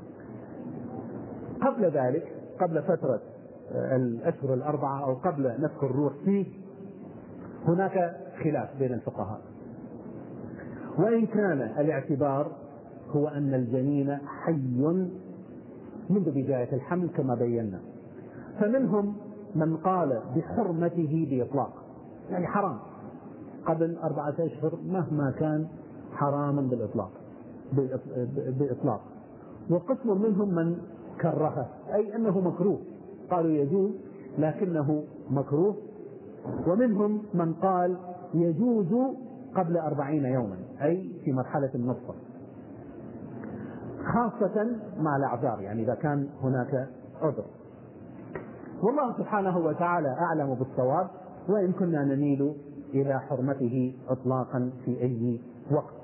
قبل ذلك، قبل فترة الأشهر الأربعة أو قبل نفخ الروح، فيه هناك خلاف بين الفقهاء، وإن كان الاعتبار هو أن الجنين حي منذ بداية الحمل كما بينا، فمنهم من قال بحرمته بإطلاق، يعني حرام قبل أربعة أشهر مهما كان حراما بالإطلاق بإطلاق وقسم منهم من كرهه، أي أنه مكروه، قالوا يجوز لكنه مكروه. ومنهم من قال يجوز قبل أربعين يوما، أي في مرحلة النطفة، خاصة مع الأعذار، يعني إذا كان هناك عذر. والله سبحانه وتعالى أعلم بالصواب، وإن كنا نميل إلى حرمته إطلاقا في أي وقت.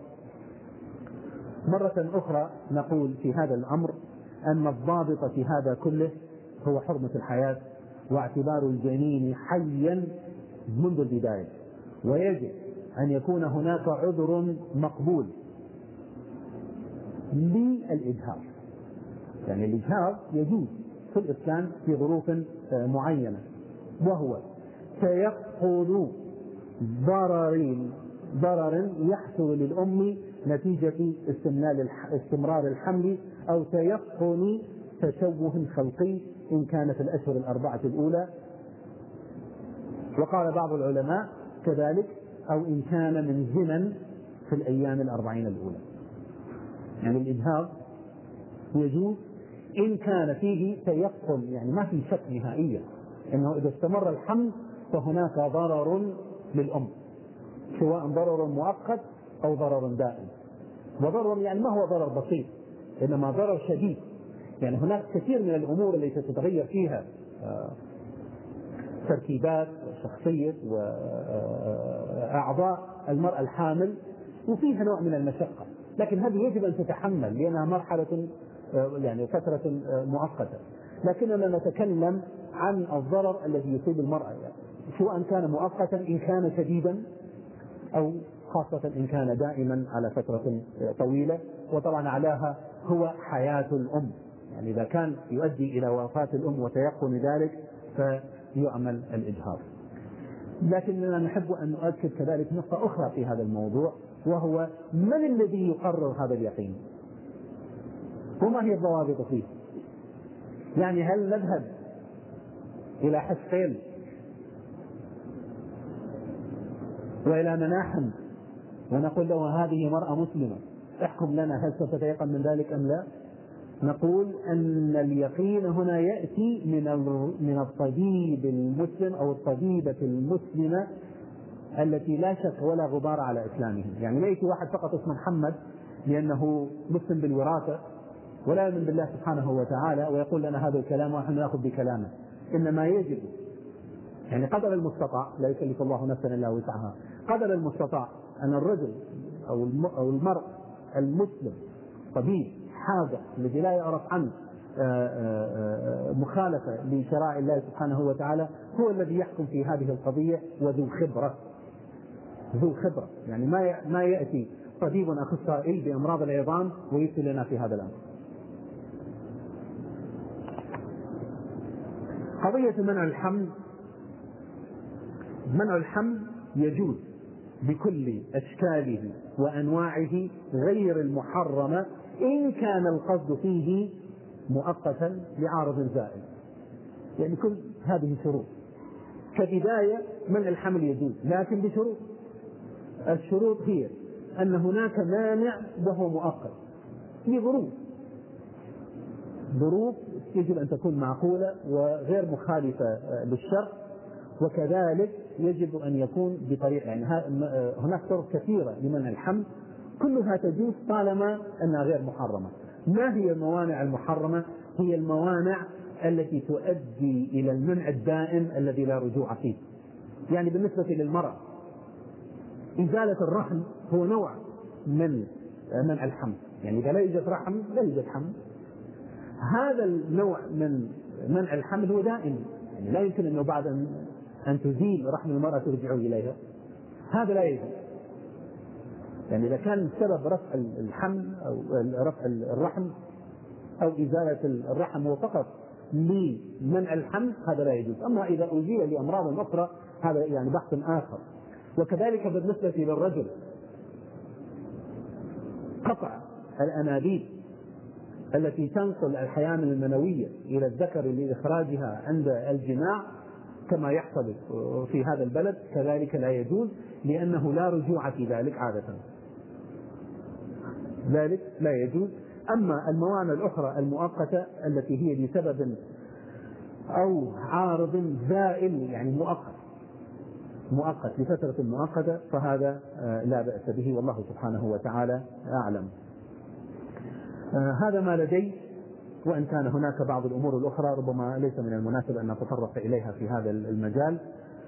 مرة أخرى نقول في هذا الأمر أن الضابط في هذا كله هو حرمة الحياة واعتبار الجنين حيا منذ البداية، ويجب أن يكون هناك عذر مقبول للإجهاض، يعني الإجهاض يجوز في الإسلام في ظروف معينة، وهو تيقن ضرر ضرر يحصل للأم نتيجة استمرار الحمل أو تيقن تشوه خلقي إن كانت الأشهر الأربعة الأولى، وقال بعض العلماء كذلك أو إن كان من زمن في الأيام الأربعين الأولى. يعني الإجهاض يجوز إن كان فيه تيقن، يعني ما في شك نهائيا أنه إذا استمر الحمل فهناك ضرر للأم، سواء ضرر مؤقت أو ضرر دائم. وضرر يعني ما هو ضرر بسيط، إنما ضرر شديد، يعني هناك كثير من الأمور التي تتغير فيها تركيبات وشخصية وأعضاء المرأة الحامل، وفيها نوع من المشقة، لكن هذه يجب أن تتحمل لأنها مرحلة يعني فترة مؤقتة. لكننا نتكلم عن الضرر الذي يصيب المرأة، يعني سواء كان مؤقتا إن كان شديدا أو خاصة إن كان دائما على فترة طويلة، وطبعا علاها هو حياة الأم، يعني إذا كان يؤدي إلى وفاة الأم وتيقن ذلك فيعمل الإجهاض. لكننا نحب أن نؤكد كذلك نقطة أخرى في هذا الموضوع، وهو من الذي يقرر هذا اليقين وما هي الضوابط فيه. يعني هل نذهب إلى حسين وإلى مناحم ونقول له هذه مرأة مسلمة احكم لنا هل ستتيقن من ذلك أم لا؟ نقول أن اليقين هنا يأتي من من الطبيب المسلم أو الطبيبة المسلمة التي لا شك ولا غبار على إسلامه. يعني ليس واحد فقط اسمه محمد لأنه مسلم بالوراثة ولا يؤمن بالله سبحانه وتعالى ويقول لنا هذا الكلام ونحن نأخذ بكلامه، إنما يجب يعني قدر المستطاع، لا يكلف الله نفسا إلا وسعها، قدر المستطاع أن الرجل أو المرء المسلم طبيب حاذق الذي لا يعرف عنه مخالفة لشرائع الله سبحانه وتعالى هو الذي يحكم في هذه القضية، وذو خبرة ذو خبرة يعني ما ما يأتي طبيب أخصائي بأمراض العظام ويفتي لنا في هذا الأمر. قضية منع الحمل، منع الحمل يجوز بكل أشكاله وأنواعه غير المحرمة إن كان القصد فيه مؤقتا لعارض زائل. يعني كل هذه شروط. كبداية منع الحمل يجوز لكن بشروط. الشروط هي أن هناك مانع وهو مؤقت لظروف ظروف يجب أن تكون معقولة وغير مخالفة للشرع، وكذلك يجب أن يكون بطريقة يعني هناك طرق كثيرة لمنع الحمل كلها تجوز طالما أنها غير محرمة. ما هي الموانع المحرمة؟ هي الموانع التي تؤدي إلى المنع الدائم الذي لا رجوع فيه. يعني بالنسبة للمرأة إزالة الرحم هو نوع من منع الحمل، يعني إذا لا يوجد رحم لا يوجد حمل. هذا النوع من منع الحمل هو دائم، يعني لا يمكن أنه بعد أن, أن تزيل رحم المرأة ترجعوا إليها، هذا لا يوجد. يعني إذا كان سبب رفع الحمل أو رفع الرحم أو إزالة الرحم هو فقط لمنع الحمل هذا لا يجوز. أما إذا أزيل لأمراض أخرى هذا يعني بحث آخر. وكذلك بالنسبة للرجل قطع الأنابيب التي تنقل الحيامل المنوية إلى الذكر لإخراجها عند الجماع كما يحصل في هذا البلد كذلك لا يجوز، لأنه لا رجوع في ذلك عادة، ذلك لا يجوز. أما الموانع الأخرى المؤقتة التي هي لسبب أو عارض زائل يعني مؤقت مؤقت لفترة مؤقتة فهذا لا بأس به، والله سبحانه وتعالى أعلم. هذا ما لدي، وإن كان هناك بعض الأمور الأخرى ربما ليس من المناسب أن نتطرق إليها في هذا المجال،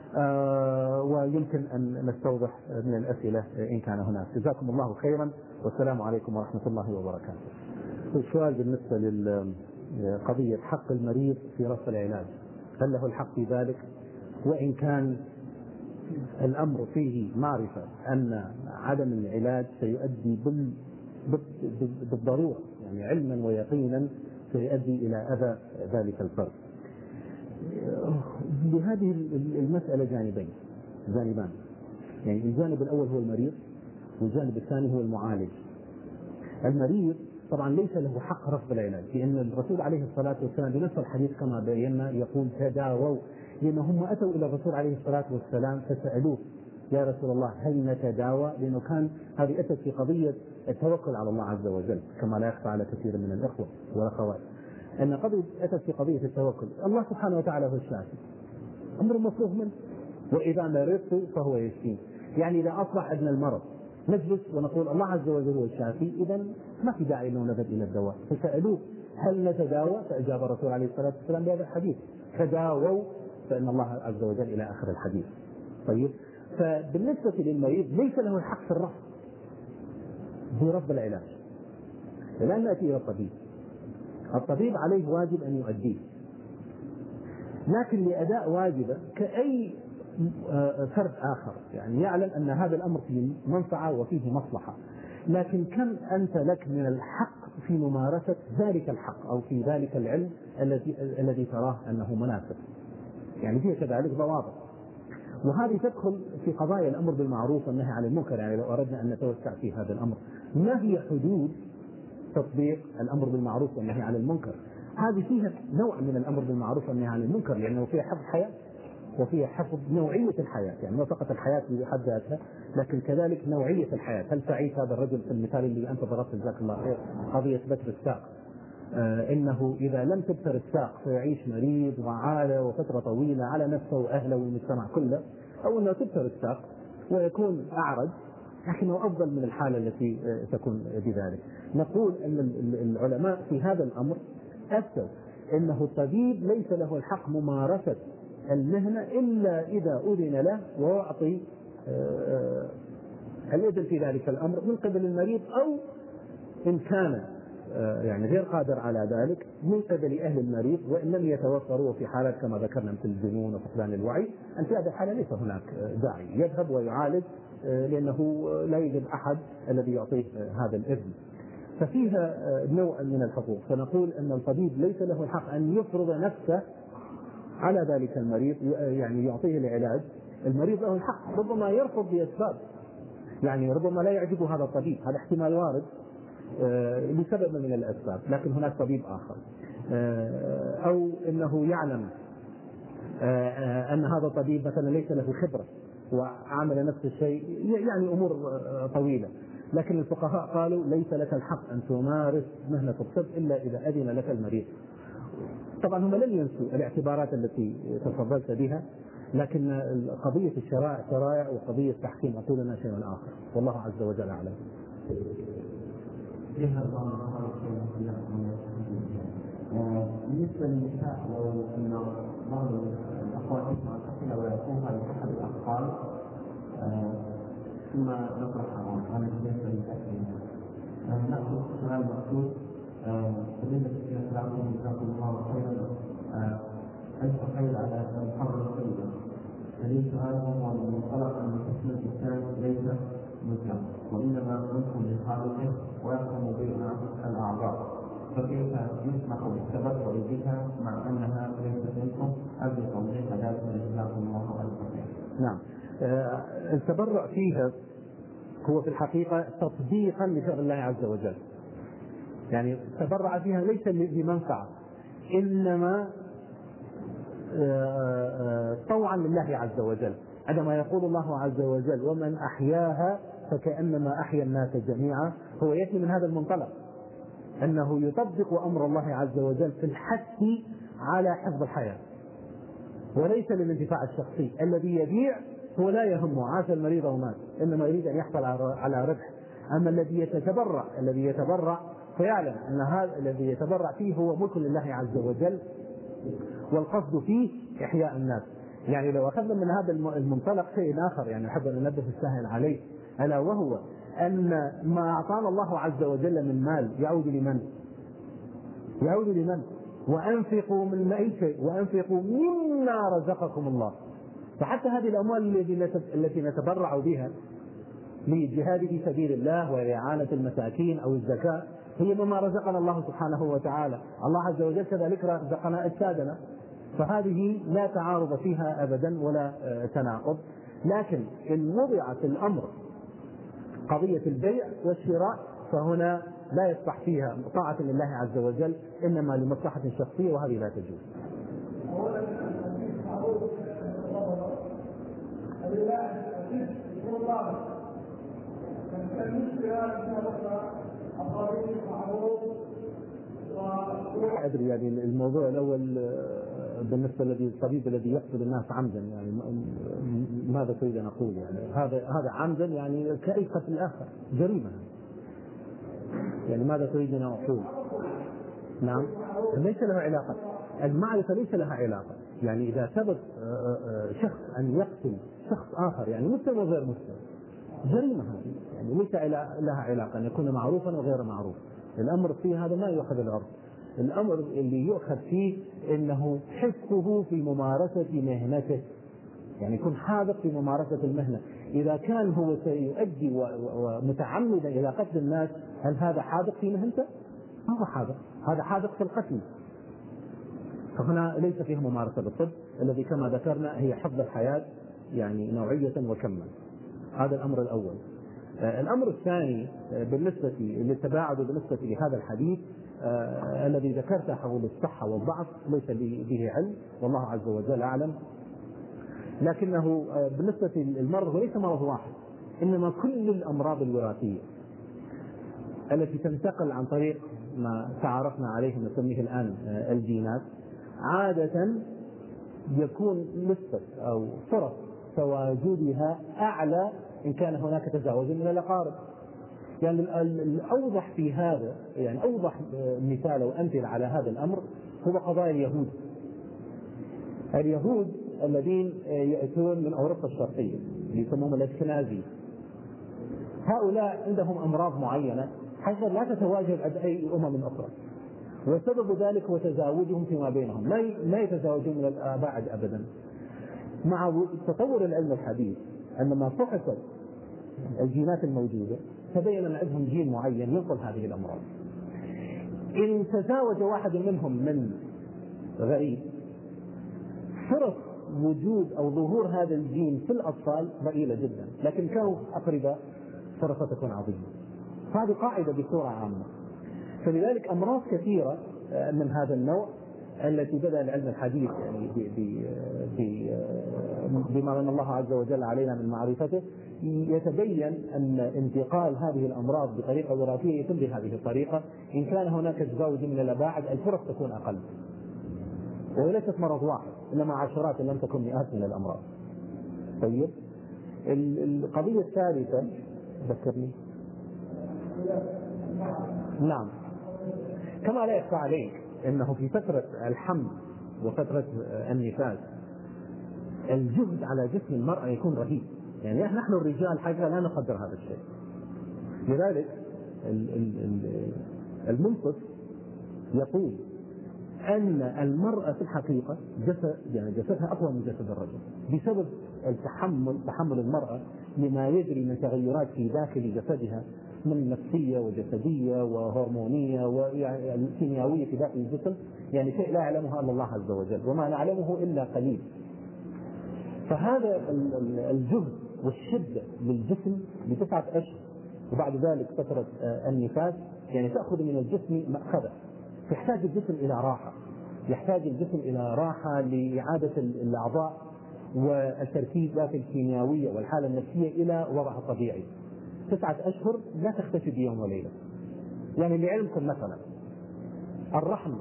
ويمكن أن نستوضح من الأسئلة إن كان هناك. جزاكم الله خيرا، والسلام عليكم ورحمة الله وبركاته. السؤال بالنسبة لقضية حق المريض في رفض العلاج، هل له الحق في ذلك؟ وإن كان الأمر فيه معرفة أن عدم العلاج سيؤدي بالضرورة يعني علما ويقينا سيؤدي إلى أذى ذلك الفرد. لهذه المسألة جانبين جانبان، يعني الجانب الأول هو المريض، والجانب الثاني هو المعالج. المريض طبعا ليس له حق رفض العلاج، لأن الرسول عليه الصلاة والسلام بنفس الحديث كما بينا يقول تداووا، لأنهم أتوا إلى الرسول عليه الصلاة والسلام فسألوه يا رسول الله هل نتداوى، لأنه كان هذه أتت في قضية التوكل على الله عز وجل كما لا يخفى على كثير من الإخوة والأخوات أن قضية أتت في قضية التوكل. الله سبحانه وتعالى هو الشافي، أمر مفروغ منه، وإذا مرضت فهو يشفين. يعني إذا أصبح عندنا المرض نجلس ونقول الله عز وجل هو الشافي، إذا ما في داعي أنه نذهب إلى الدواء. فسألوه هل نتداوى، فأجاب الرسول عليه الصلاة والسلام بهذا الحديث تداووا فإن الله عز وجل إلى آخر الحديث. طيب، فبالنسبة للمريض ليس له الحق في الرفض في رفض العلاج. الآن نأتي إلى الطبيب، الطبيب عليه واجب أن يؤديه، لكن لأداء واجبه كأي فرد آخر، يعني يعلم أن هذا الأمر فيه منفعة وفيه مصلحة، لكن كم أنت لك من الحق في ممارسة ذلك الحق أو في ذلك العلم الذي الذي تراه أنه مناسب. يعني فيه كذلك ضوابط، وهذه تدخل في قضايا الأمر بالمعروف والنهي عن المنكر. يعني لو أردنا أن نتوسع في هذا الأمر، ما هي حدود تطبيق الأمر بالمعروف والنهي عن المنكر؟ هذه فيها نوع من الأمر بالمعروف والنهي عن المنكر، لأنه فيها حفظ حياة وفيها حفظ نوعية الحياة، يعني مو فقط الحياة بحد ذاتها لكن كذلك نوعية الحياة. هل سعيد هذا الرجل في المثال اللي أنت ضربت جزاك الله خير قضية بتر الساق، آه إنه إذا لم تبتر الساق سيعيش مريض وعالة وفترة طويلة على نفسه وأهله والمجتمع كله، أو أنه تبتر الساق ويكون أعرج لكنه أفضل من الحالة التي تكون بذلك. نقول أن العلماء في هذا الأمر أفتوا أنه الطبيب ليس له الحق ممارسة المهنة إلا إذا أذن له ويعطي الإذن في ذلك الأمر من قبل المريض، أو إن كان يعني غير قادر على ذلك من قبل أهل المريض، وإن لم يتوفروا في حالات كما ذكرنا مثل الجنون وفقدان الوعي، أن في هذه الحالة ليس هناك داعي يذهب ويعالج، لأنه لا يوجد أحد الذي يعطيه هذا الإذن. ففيها نوع من الحقوق. فنقول أن الطبيب ليس له الحق أن يفرض نفسه على ذلك المريض، يعني يعطيه العلاج. المريض له الحق ربما يرفض بأسباب، يعني ربما لا يعجبه هذا الطبيب، هذا احتمال وارد لسبب من الأسباب، لكن هناك طبيب آخر، أو أنه يعلم أن هذا الطبيب مثلا ليس له خبرة وعمل نفس الشيء، يعني أمور طويلة. لكن الفقهاء قالوا ليس لك الحق أن تمارس مهنة الطب إلا إذا أذن لك المريض. طبعا هم لن ينسوا الاعتبارات التي تفضلت بها، لكن قضية الشرائع شرائع وقضية التحكيم أقول لنا شيء آخر، والله عز وجل أعلم. بالنسبة للنساء، لو أن بعض الأخوات يسمع ويقومها بأحد الأطفال ثم نطرحها على بالنسبة للتأكيد، نأخذ سؤال مقصود بالنسبة إلى كلامكم جزاكم الله خيرا. ألف خير على المحرر الطيبة. دليل سؤالهم هو من منطلق أن الحكم الإنسان ليس مطلق وإنما ملك لخالقه ويحكم بين الأعضاء، فكيف يسمح بالتبرع بها مع أنها ليست منكم؟ أبي توضيح ذلك جزاكم الله ألف خير. نعم، آه التبرع فيها هو في الحقيقة تطبيقا لشرع الله عز وجل، يعني تبرع فيها ليس لمنفعة إنما طوعا لله عز وجل. عندما يقول الله عز وجل ومن أحياها فكأنما أحيا الناس جميعا، هو يأتي من هذا المنطلق أنه يطبق أمر الله عز وجل في الحث على حفظ الحياة وليس للانتفاع الشخصي. الذي يبيع هو لا يهمه عاش المريض ومات، إنما يريد أن يحصل على ربح. أما الذي يتبرع الذي يتبرع فيعلم أن هذا الذي يتبرع فيه هو ملك لله عز وجل، والقصد فيه إحياء الناس. يعني لو أخذنا من هذا المنطلق شيء آخر، يعني أحب أن ننبه السائل عليه، ألا وهو أن ما أعطانا الله عز وجل من مال يعود لمن؟ يعود لمن؟ وأنفقوا من أي شيء وأنفقوا مما رزقكم الله. فحتى هذه الأموال التي نتبرع بها للجهاد في سبيل الله وإعانة المساكين أو الزكاة هي مما رزقنا الله سبحانه وتعالى. الله عز وجل كذلك رزقنا أجسادنا، فهذه لا تعارض فيها أبدا ولا تناقض. لكن إن وضعت الأمر قضية البيع والشراء فهنا لا يصح فيها طاعة لله عز وجل، إنما لمصلحة شخصية، وهذه لا تجوز. أدري يعني الموضوع الأول بالنسبة للطبيب الذي يقتل الناس عمدا، يعني ماذا تريد أن أقول؟ يعني هذا هذا عمدا، يعني كأي قتل آخر جريمة، يعني ماذا تريد أن أقول؟ نعم، ليس لها علاقة، المعرفة ليس لها علاقة. يعني إذا ثبت شخص أن يقتل شخص آخر يعني مسلم وغير مسلم جريمة، هذه يعني ليس لها علاقة أن يكون معروفا وغير معروف. الأمر فيه هذا ما يؤخذ العرف، الأمر اللي يؤخذ فيه إنه حفظه في ممارسة مهنته، يعني يكون حاذق في ممارسة المهنة. إذا كان هو سيؤدي ومتعمدا إلى قتل الناس، هل هذا حاذق في مهنته؟ ما هو حاذق، هذا حاذق في القتل. فهنا ليس فيه ممارسة بالطب، الذي كما ذكرنا هي حفظ الحياة يعني نوعية وكما. هذا الأمر الأول. الأمر الثاني بالنسبة للتباعد بالنسبة لهذا الحديث آه الذي ذكرته حول الصحة والضعف ليس به علم، والله عز وجل أعلم. لكنه آه بالنسبة للمرض وليس مرض واحد، إنما كل الأمراض الوراثية التي تنتقل عن طريق ما تعرفنا عليه نسميه الآن آه الجينات، عادة يكون نسبة أو فرص تواجدها أعلى إن كان هناك تزاوج من الأقارب. يعني الأوضح في هذا، يعني أوضح مثال وأمثلة على هذا الأمر هو قضايا اليهود. اليهود الذين يأتون من أوروبا الشرقية يسمون الأشكنازي، هؤلاء عندهم أمراض معينة حتى لا تتواجد عند أي أمم أخرى، وسبب ذلك هو تزاوجهم فيما بينهم، ما يتزاوجون من الآباء أبدا. مع تطور العلم الحديث عندما فحصت الجينات الموجودة تبين أن عندهم جين معين ينقل هذه الأمراض. إن تزاوج واحد منهم من غريب، فرص وجود أو ظهور هذا الجين في الأطفال ضئيلة جدا، لكن كانوا أقرباء فرصة تكون عظيمة. هذه قاعدة بصورة عامة. فلذلك أمراض كثيرة من هذا النوع التي بدأ العلم الحديث يعني بما من الله عز وجل علينا من معرفته، يتبين أن انتقال هذه الأمراض بطريقة وراثية يتم بهذه الطريقة. إن كان هناك تزاوج من الأباعد الفرص تكون أقل، وليست مرض واحد إنما عشرات إن لم تكن مئات من الأمراض. طيب، القضية الثالثة ذكرني. نعم، كما لا يخفى عليك أنه في فترة الحمل وفترة النفاس الجهد على جسم المرأة يكون رهيب، يعني نحن الرجال حقا لا نقدر هذا الشيء. لذلك المنصف يقول أن المرأة في الحقيقة جسد يعني جسدها أقوى من جسد الرجل بسبب التحمل تحمل المرأة لما يجري من تغيرات في داخل جسدها من نفسية وجسدية وهرمونية وكيميائية في داخل الجسم، يعني شيء لا يعلمها إلا الله عز وجل وما نعلمه إلا قليل. فهذا الجهد والشدة للجسم لتسعة أشهر وبعد ذلك فترة النفاس يعني تأخذ من الجسم مأخذة، يحتاج الجسم إلى راحة، يحتاج الجسم إلى راحة لإعادة الأعضاء والتركيبات الكيميائية والحالة النفسية إلى وضعها الطبيعي. تسعة أشهر لا تختفي بيوم وليلة. يعني لعلمكم مثلا الرحم،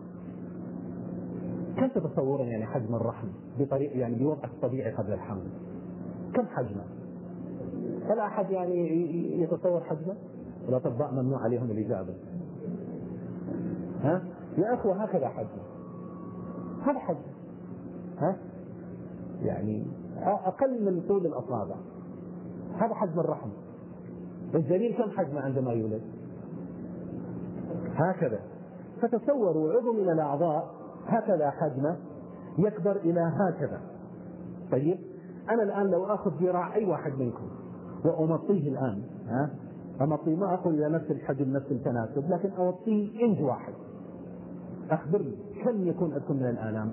كم تتصورون يعني حجم الرحم بطريقة يعني بوضعه الطبيعي قبل الحمل؟ كم حجمه؟ هل أحد يعني يتصور حجمه؟ الأطباء ممنوع عليهم الإجابة. ها يا أخوة هكذا حجمه، هذا حجمه، ها يعني أقل من طول الأصابع، هذا حجم الرحم. الجنين كم حجمه عندما يولد؟ هكذا. فتصوروا عضو من الأعضاء هكذا حجمه يكبر إلى هكذا. طيب أنا الآن لو أخذ ذراع أي واحد منكم وأمطيه الآن، ها أمطيه، ما أقول إلى نفس الحجم نفس التناسب، لكن أمطيه إنج واحد، أخبرني كم يكون لكم من الآلام؟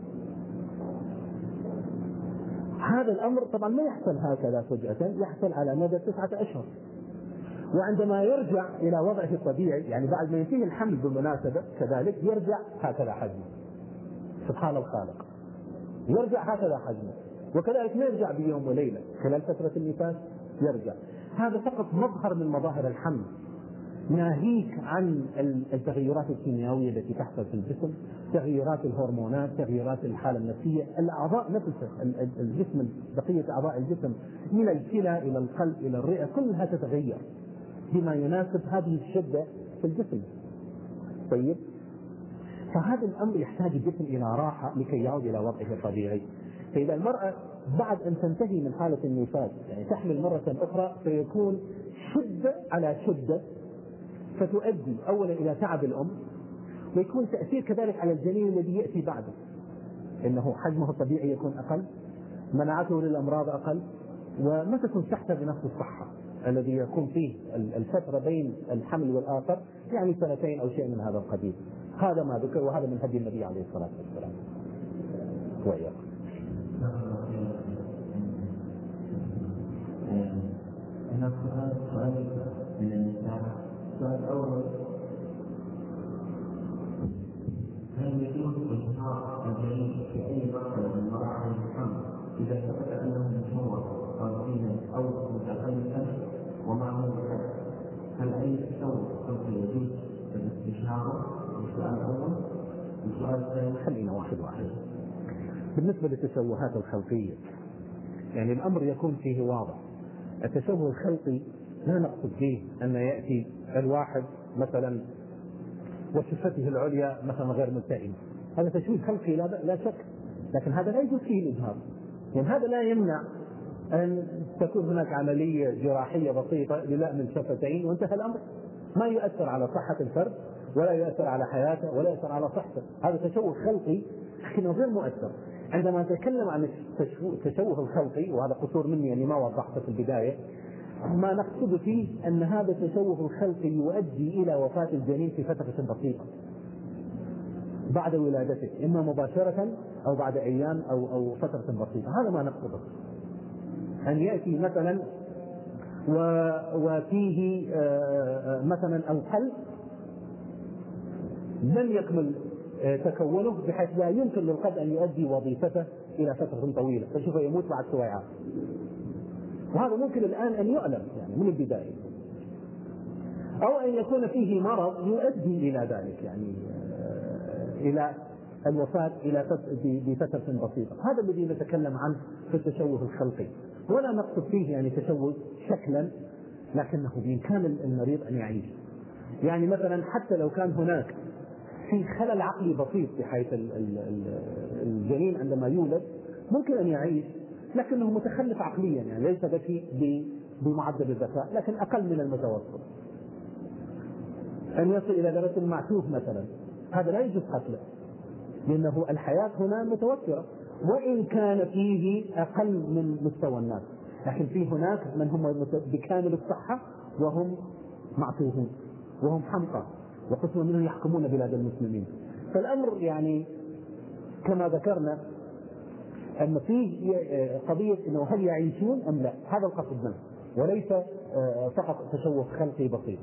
هذا الأمر طبعا ما يحصل هكذا فجأة، يحصل على مدى تسعة أشهر. وعندما يرجع إلى وضعه الطبيعي يعني بعد ما ينتهي الحمل بالمناسبة كذلك يرجع هكذا حجمه. سبحان الخالق، يرجع هكذا حجمه. وكذلك ما يرجع بيوم وليلة، خلال فترة النفاس يرجع. هذا فقط مظهر من مظاهر الحمل، ناهيك عن التغيرات الكيميائية التي تحصل في الجسم، تغيرات الهرمونات، تغيرات الحالة النفسية، الأعضاء نفسها، الجسم، بقية أعضاء الجسم من الكلى إلى القلب إلى الرئة كلها تتغير بما يناسب هذه الشدة في الجسم. طيب فهذا الأمر يحتاج الجسم إلى راحة لكي يعود إلى وضعه الطبيعي. فإذا المرأة بعد أن تنتهي من حالة النفاس يعني تحمل مرة أخرى فيكون شدة على شدة، فتؤدي أولا إلى تعب الأم، ويكون تأثير كذلك على الجنين الذي يأتي بعده، إنه حجمه الطبيعي يكون أقل، مناعته للأمراض أقل، وما تكون تحت بنفس الصحة الذي يكون فيه الفترة بين الحمل والآخر يعني سنتين أو شيء من هذا القبيل. هذا ما ذكر وهذا من هدي النبي عليه الصلاة والسلام. وإياك. هناك سؤال سؤال من النساء. السؤال الأول: هل يجوز إظهار الجنين في أي مرحلة من مراحل الحمل إذا ثبت أنه مشوه أو فيه أو متخلفا ومعه الحد؟ هل أي تشوه سوف يجوز الاستشارة؟ السؤال الأول. السؤال الثاني: خلينا واحد واحد. بالنسبة للتشوهات الخلقية يعني الأمر يكون فيه واضح. التشوه الخلقي لا نقصد به أن يأتي الواحد مثلا وشفته العليا مثلا غير ملتئمة، هذا تشوه خلقي لا, لا شك، لكن هذا لا يجوز فيه الإظهار. يعني هذا لا يمنع أن تكون هناك عملية جراحية بسيطة للأم الشفتين وانتهى الأمر، ما يؤثر على صحة الفرد ولا يؤثر على حياته ولا يؤثر على صحته. هذا تشوه خلقي لكنه غير مؤثر. عندما نتكلم عن التشوه الخلقي، وهذا قصور مني أني ما وضحته في البداية، ما نقصد فيه أن هذا التشوه الخلقي يؤدي إلى وفاة الجنين في فترة بسيطة بعد ولادته، إما مباشرة أو بعد أيام أو أو فترة بسيطة. هذا ما نقصده. أن يأتي مثلا وفيه مثلا القلب لم يكمل تكونه بحيث لا يمكن للقلب أن يؤدي وظيفته إلى فترة طويلة، فشوفه يموت بعد سويعات، وهذا ممكن الآن أن يعلم يعني من البداية. أو أن يكون فيه مرض يؤدي إلى ذلك يعني إلى الوفاة إلى بفترة بسيطة. هذا الذي نتكلم عنه في التشوه الخلقي، ولا نقصد فيه يعني تشوه شكلا، لكنه بإمكان المريض أن يعيش. يعني مثلا حتى لو كان هناك في خلل عقلي بسيط بحيث الجنين عندما يولد ممكن أن يعيش، لكنه متخلف عقليا، يعني ليس ذكي بمعدل الذكاء لكن أقل من المتوسط. أن يصل إلى درجة المعتوه مثلا، هذا لا يجوز قتله، لأنه الحياة هنا متوفرة، وإن كان فيه أقل من مستوى الناس، لكن في هناك من هم بكامل الصحة وهم معتوهون وهم حمقى، وقسم منهم يحكمون بلاد المسلمين. فالأمر يعني كما ذكرنا أن فيه قضية أنه هل يعيشون أم لا، هذا القصد منه، وليس فقط تشوه خلقي بسيط.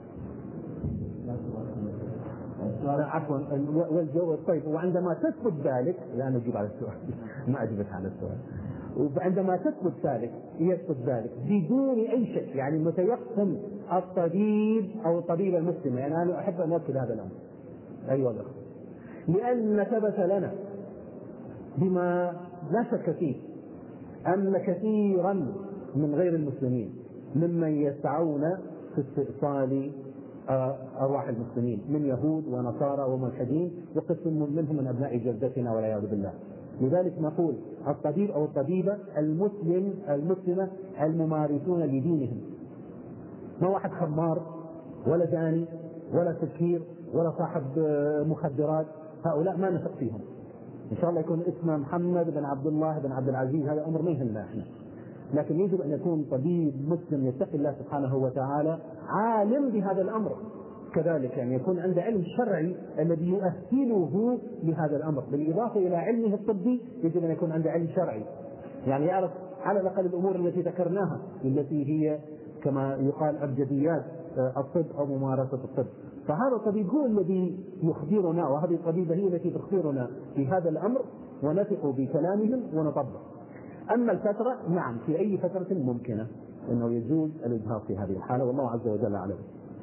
عفوا والجواب. طيب، وعندما تثبت ذلك، لا نجيب على السؤال ما أجبت على السؤال، وعندما تثبت ذلك يثبت ذلك بدون أي شك، يعني متيقن الطبيب أو الطبيب المسلم، يعني أنا أحب أن أؤكد هذا الأمر أيها الأخوة، لأن ثبت لنا بما لا شك فيه أن كثيرا من غير المسلمين ممن يسعون في استئصال أرواح المسلمين من يهود ونصارى وملحدين، وقسم منهم من أبناء جلدتنا والعياذ بالله. لذلك نقول الطبيب أو الطبيبة المسلم المسلمة الممارسون لدينهم، ما واحد خمار ولا زاني ولا سكير ولا صاحب مخدرات، هؤلاء ما نثق فيهم. إن شاء الله يكون اسمه محمد بن عبد الله بن عبد العزيز، هذا أمر ما يهمنا إحنا، لكن يجب أن يكون طبيب مسلم يتقي الله سبحانه وتعالى عالم بهذا الأمر، كذلك يعني يكون عنده علم شرعي الذي يؤهله لهذا الأمر، بالإضافة إلى علمه الطبي يجب أن يكون عنده علم شرعي، يعني يعرف على الأقل الأمور التي ذكرناها التي هي كما يقال أبجديات الطب أو ممارسة الطب. فهذا الطبيب هو الذي يخبرنا، وهذه الطبيبة هي التي تخبرنا في هذا الأمر، ونثق بكلامهم ونطبق. أما الفترة، نعم في أي فترة ممكنة أنه يجوز الإجهاض في هذه الحالة، والله عز وجل أعلم.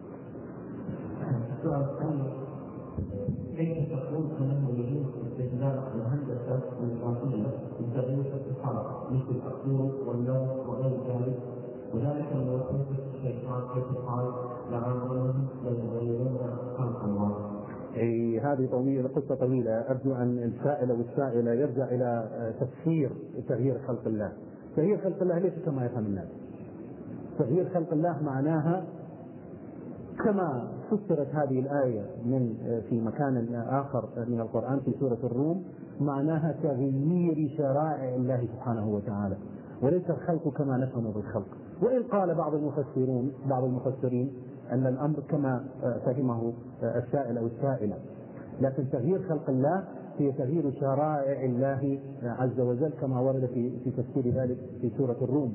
السؤال الثاني: كيف تقول أنه يجوز استخدام الهندسة الإضافية لتغيير الحركة مثل الطول واللون وغير ذلك، وذلك من وسوسة الشيطان حيث قال لعاملهم ليغيرون خلق الله؟ أي هذه طويلة، قصة طويلة، أرجو أن السائل والسائلة يرجع إلى تفسير تغيير خلق الله. تغيير خلق الله ليس كما يفهم الناس. تغيير خلق الله معناها كما فسرت هذه الآية من في مكان آخر من القرآن في سورة الروم، معناها تغيير شرائع الله سبحانه وتعالى، وليس الخلق كما نفهم بالخلق. وإن قال بعض المفسرون بعض المفسرين أن الأمر كما فهمه السائل أو السائلة، لكن تغيير خلق الله هي تغيير شرائع الله عز وجل كما ورد في في تفسير ذلك في سورة الروم.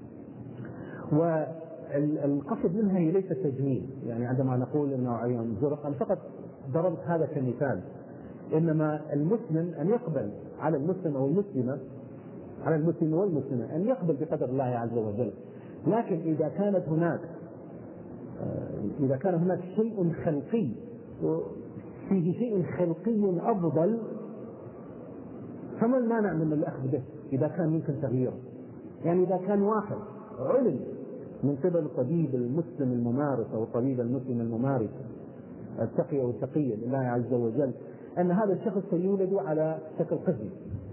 والقصد منها هي ليس تجميل، يعني عندما نقول أنه عيون زرق، أنا فقط ضربت هذا كمثال، إنما المسلم أن يقبل على المسلم أو المسلمة على المسلم والمسلمة أن يقبل بقدر الله عز وجل. لكن إذا كانت هناك إذا كان هناك شيء خلقي فيه شيء خلقي أفضل، فما المانع من الأخذ به إذا كان يمكن تغييره؟ يعني إذا كان واحد علم من قبل الطبيب المسلم الممارس أو الطبيب المسلم الممارس التقي أو التقي لله عز وجل أن هذا الشخص سيولد على شكل قزم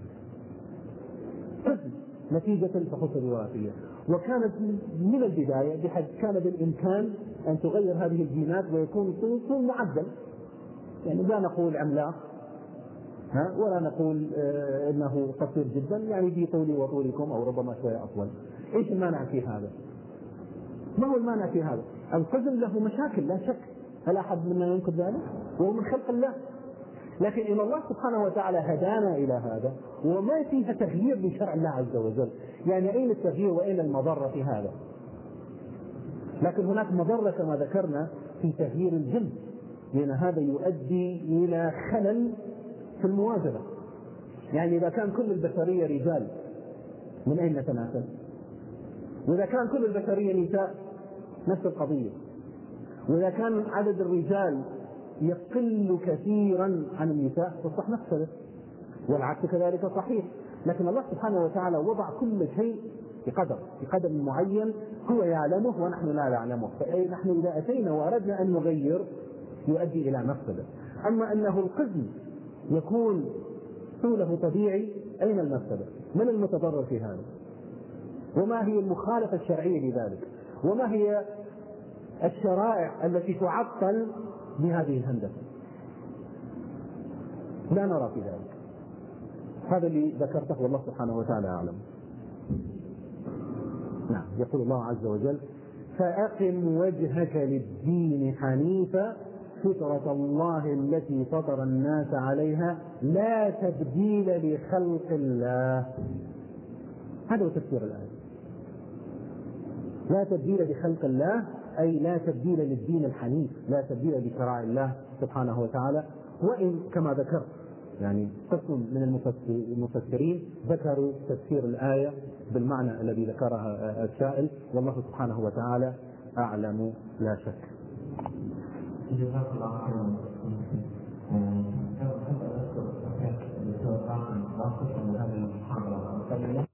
قزم نتيجة الفحوص الوراثية، وكانت من البداية بحيث كان بالإمكان أن تغير هذه الجينات ويكون طول معدل، يعني لا نقول عملاق ها ولا نقول آه إنه قصير جدا، يعني في طولي وطولكم أو ربما شوية أطول. إيش المانع في هذا؟ ما هو المانع في هذا؟ القزم له مشاكل لا شك، هل أحد منا ينكر ذلك؟ وهو من خلق الله، لكن إن الله سبحانه وتعالى هدانا إلى هذا وما فيها تغيير لشرع الله عز وجل. يعني أين التغيير وأين المضرة في هذا؟ لكن هناك مضرة كما ذكرنا في تغيير الجنس، لأن هذا يؤدي إلى خلل في الموازنة. يعني إذا كان كل البشرية رجال من أين نتناسل؟ وإذا كان كل البشرية نساء نفس القضية، وإذا كان عدد الرجال يقل كثيرا عن النساء تصبح نفسه، والعكس كذلك صحيح. لكن الله سبحانه وتعالى وضع كل شيء بقدر بقدر معين هو يعلمه ونحن لا نعلمه، فنحن إذا أتينا وأردنا أن نغير يؤدي إلى مفسدة. أما أنه القزم يكون طوله طبيعي، أين المفسدة؟ من المتضرر في هذا؟ وما هي المخالفة الشرعية لذلك؟ وما هي الشرائع التي تعطل بهذه الهندسة، لا نرى في ذلك. هذا اللي ذكرته والله سبحانه وتعالى أعلم. نعم، يقول الله عز وجل: فأقم وجهك للدين حنيفا فطرة الله التي فطر الناس عليها لا تبديل لخلق الله. هذا هو تفسير الآية. لا تبديل لخلق الله أي لا تبديل للدين الحنيف، لا تبديل لشرائع الله سبحانه وتعالى. وإن كما ذكرت يعني قسم من المفسرين ذكروا تفسير الآية بالمعنى الذي ذكرها السائل، والله سبحانه وتعالى أعلم لا شك. جزاك الله خيرا. كما أذكر هذه المحاضرة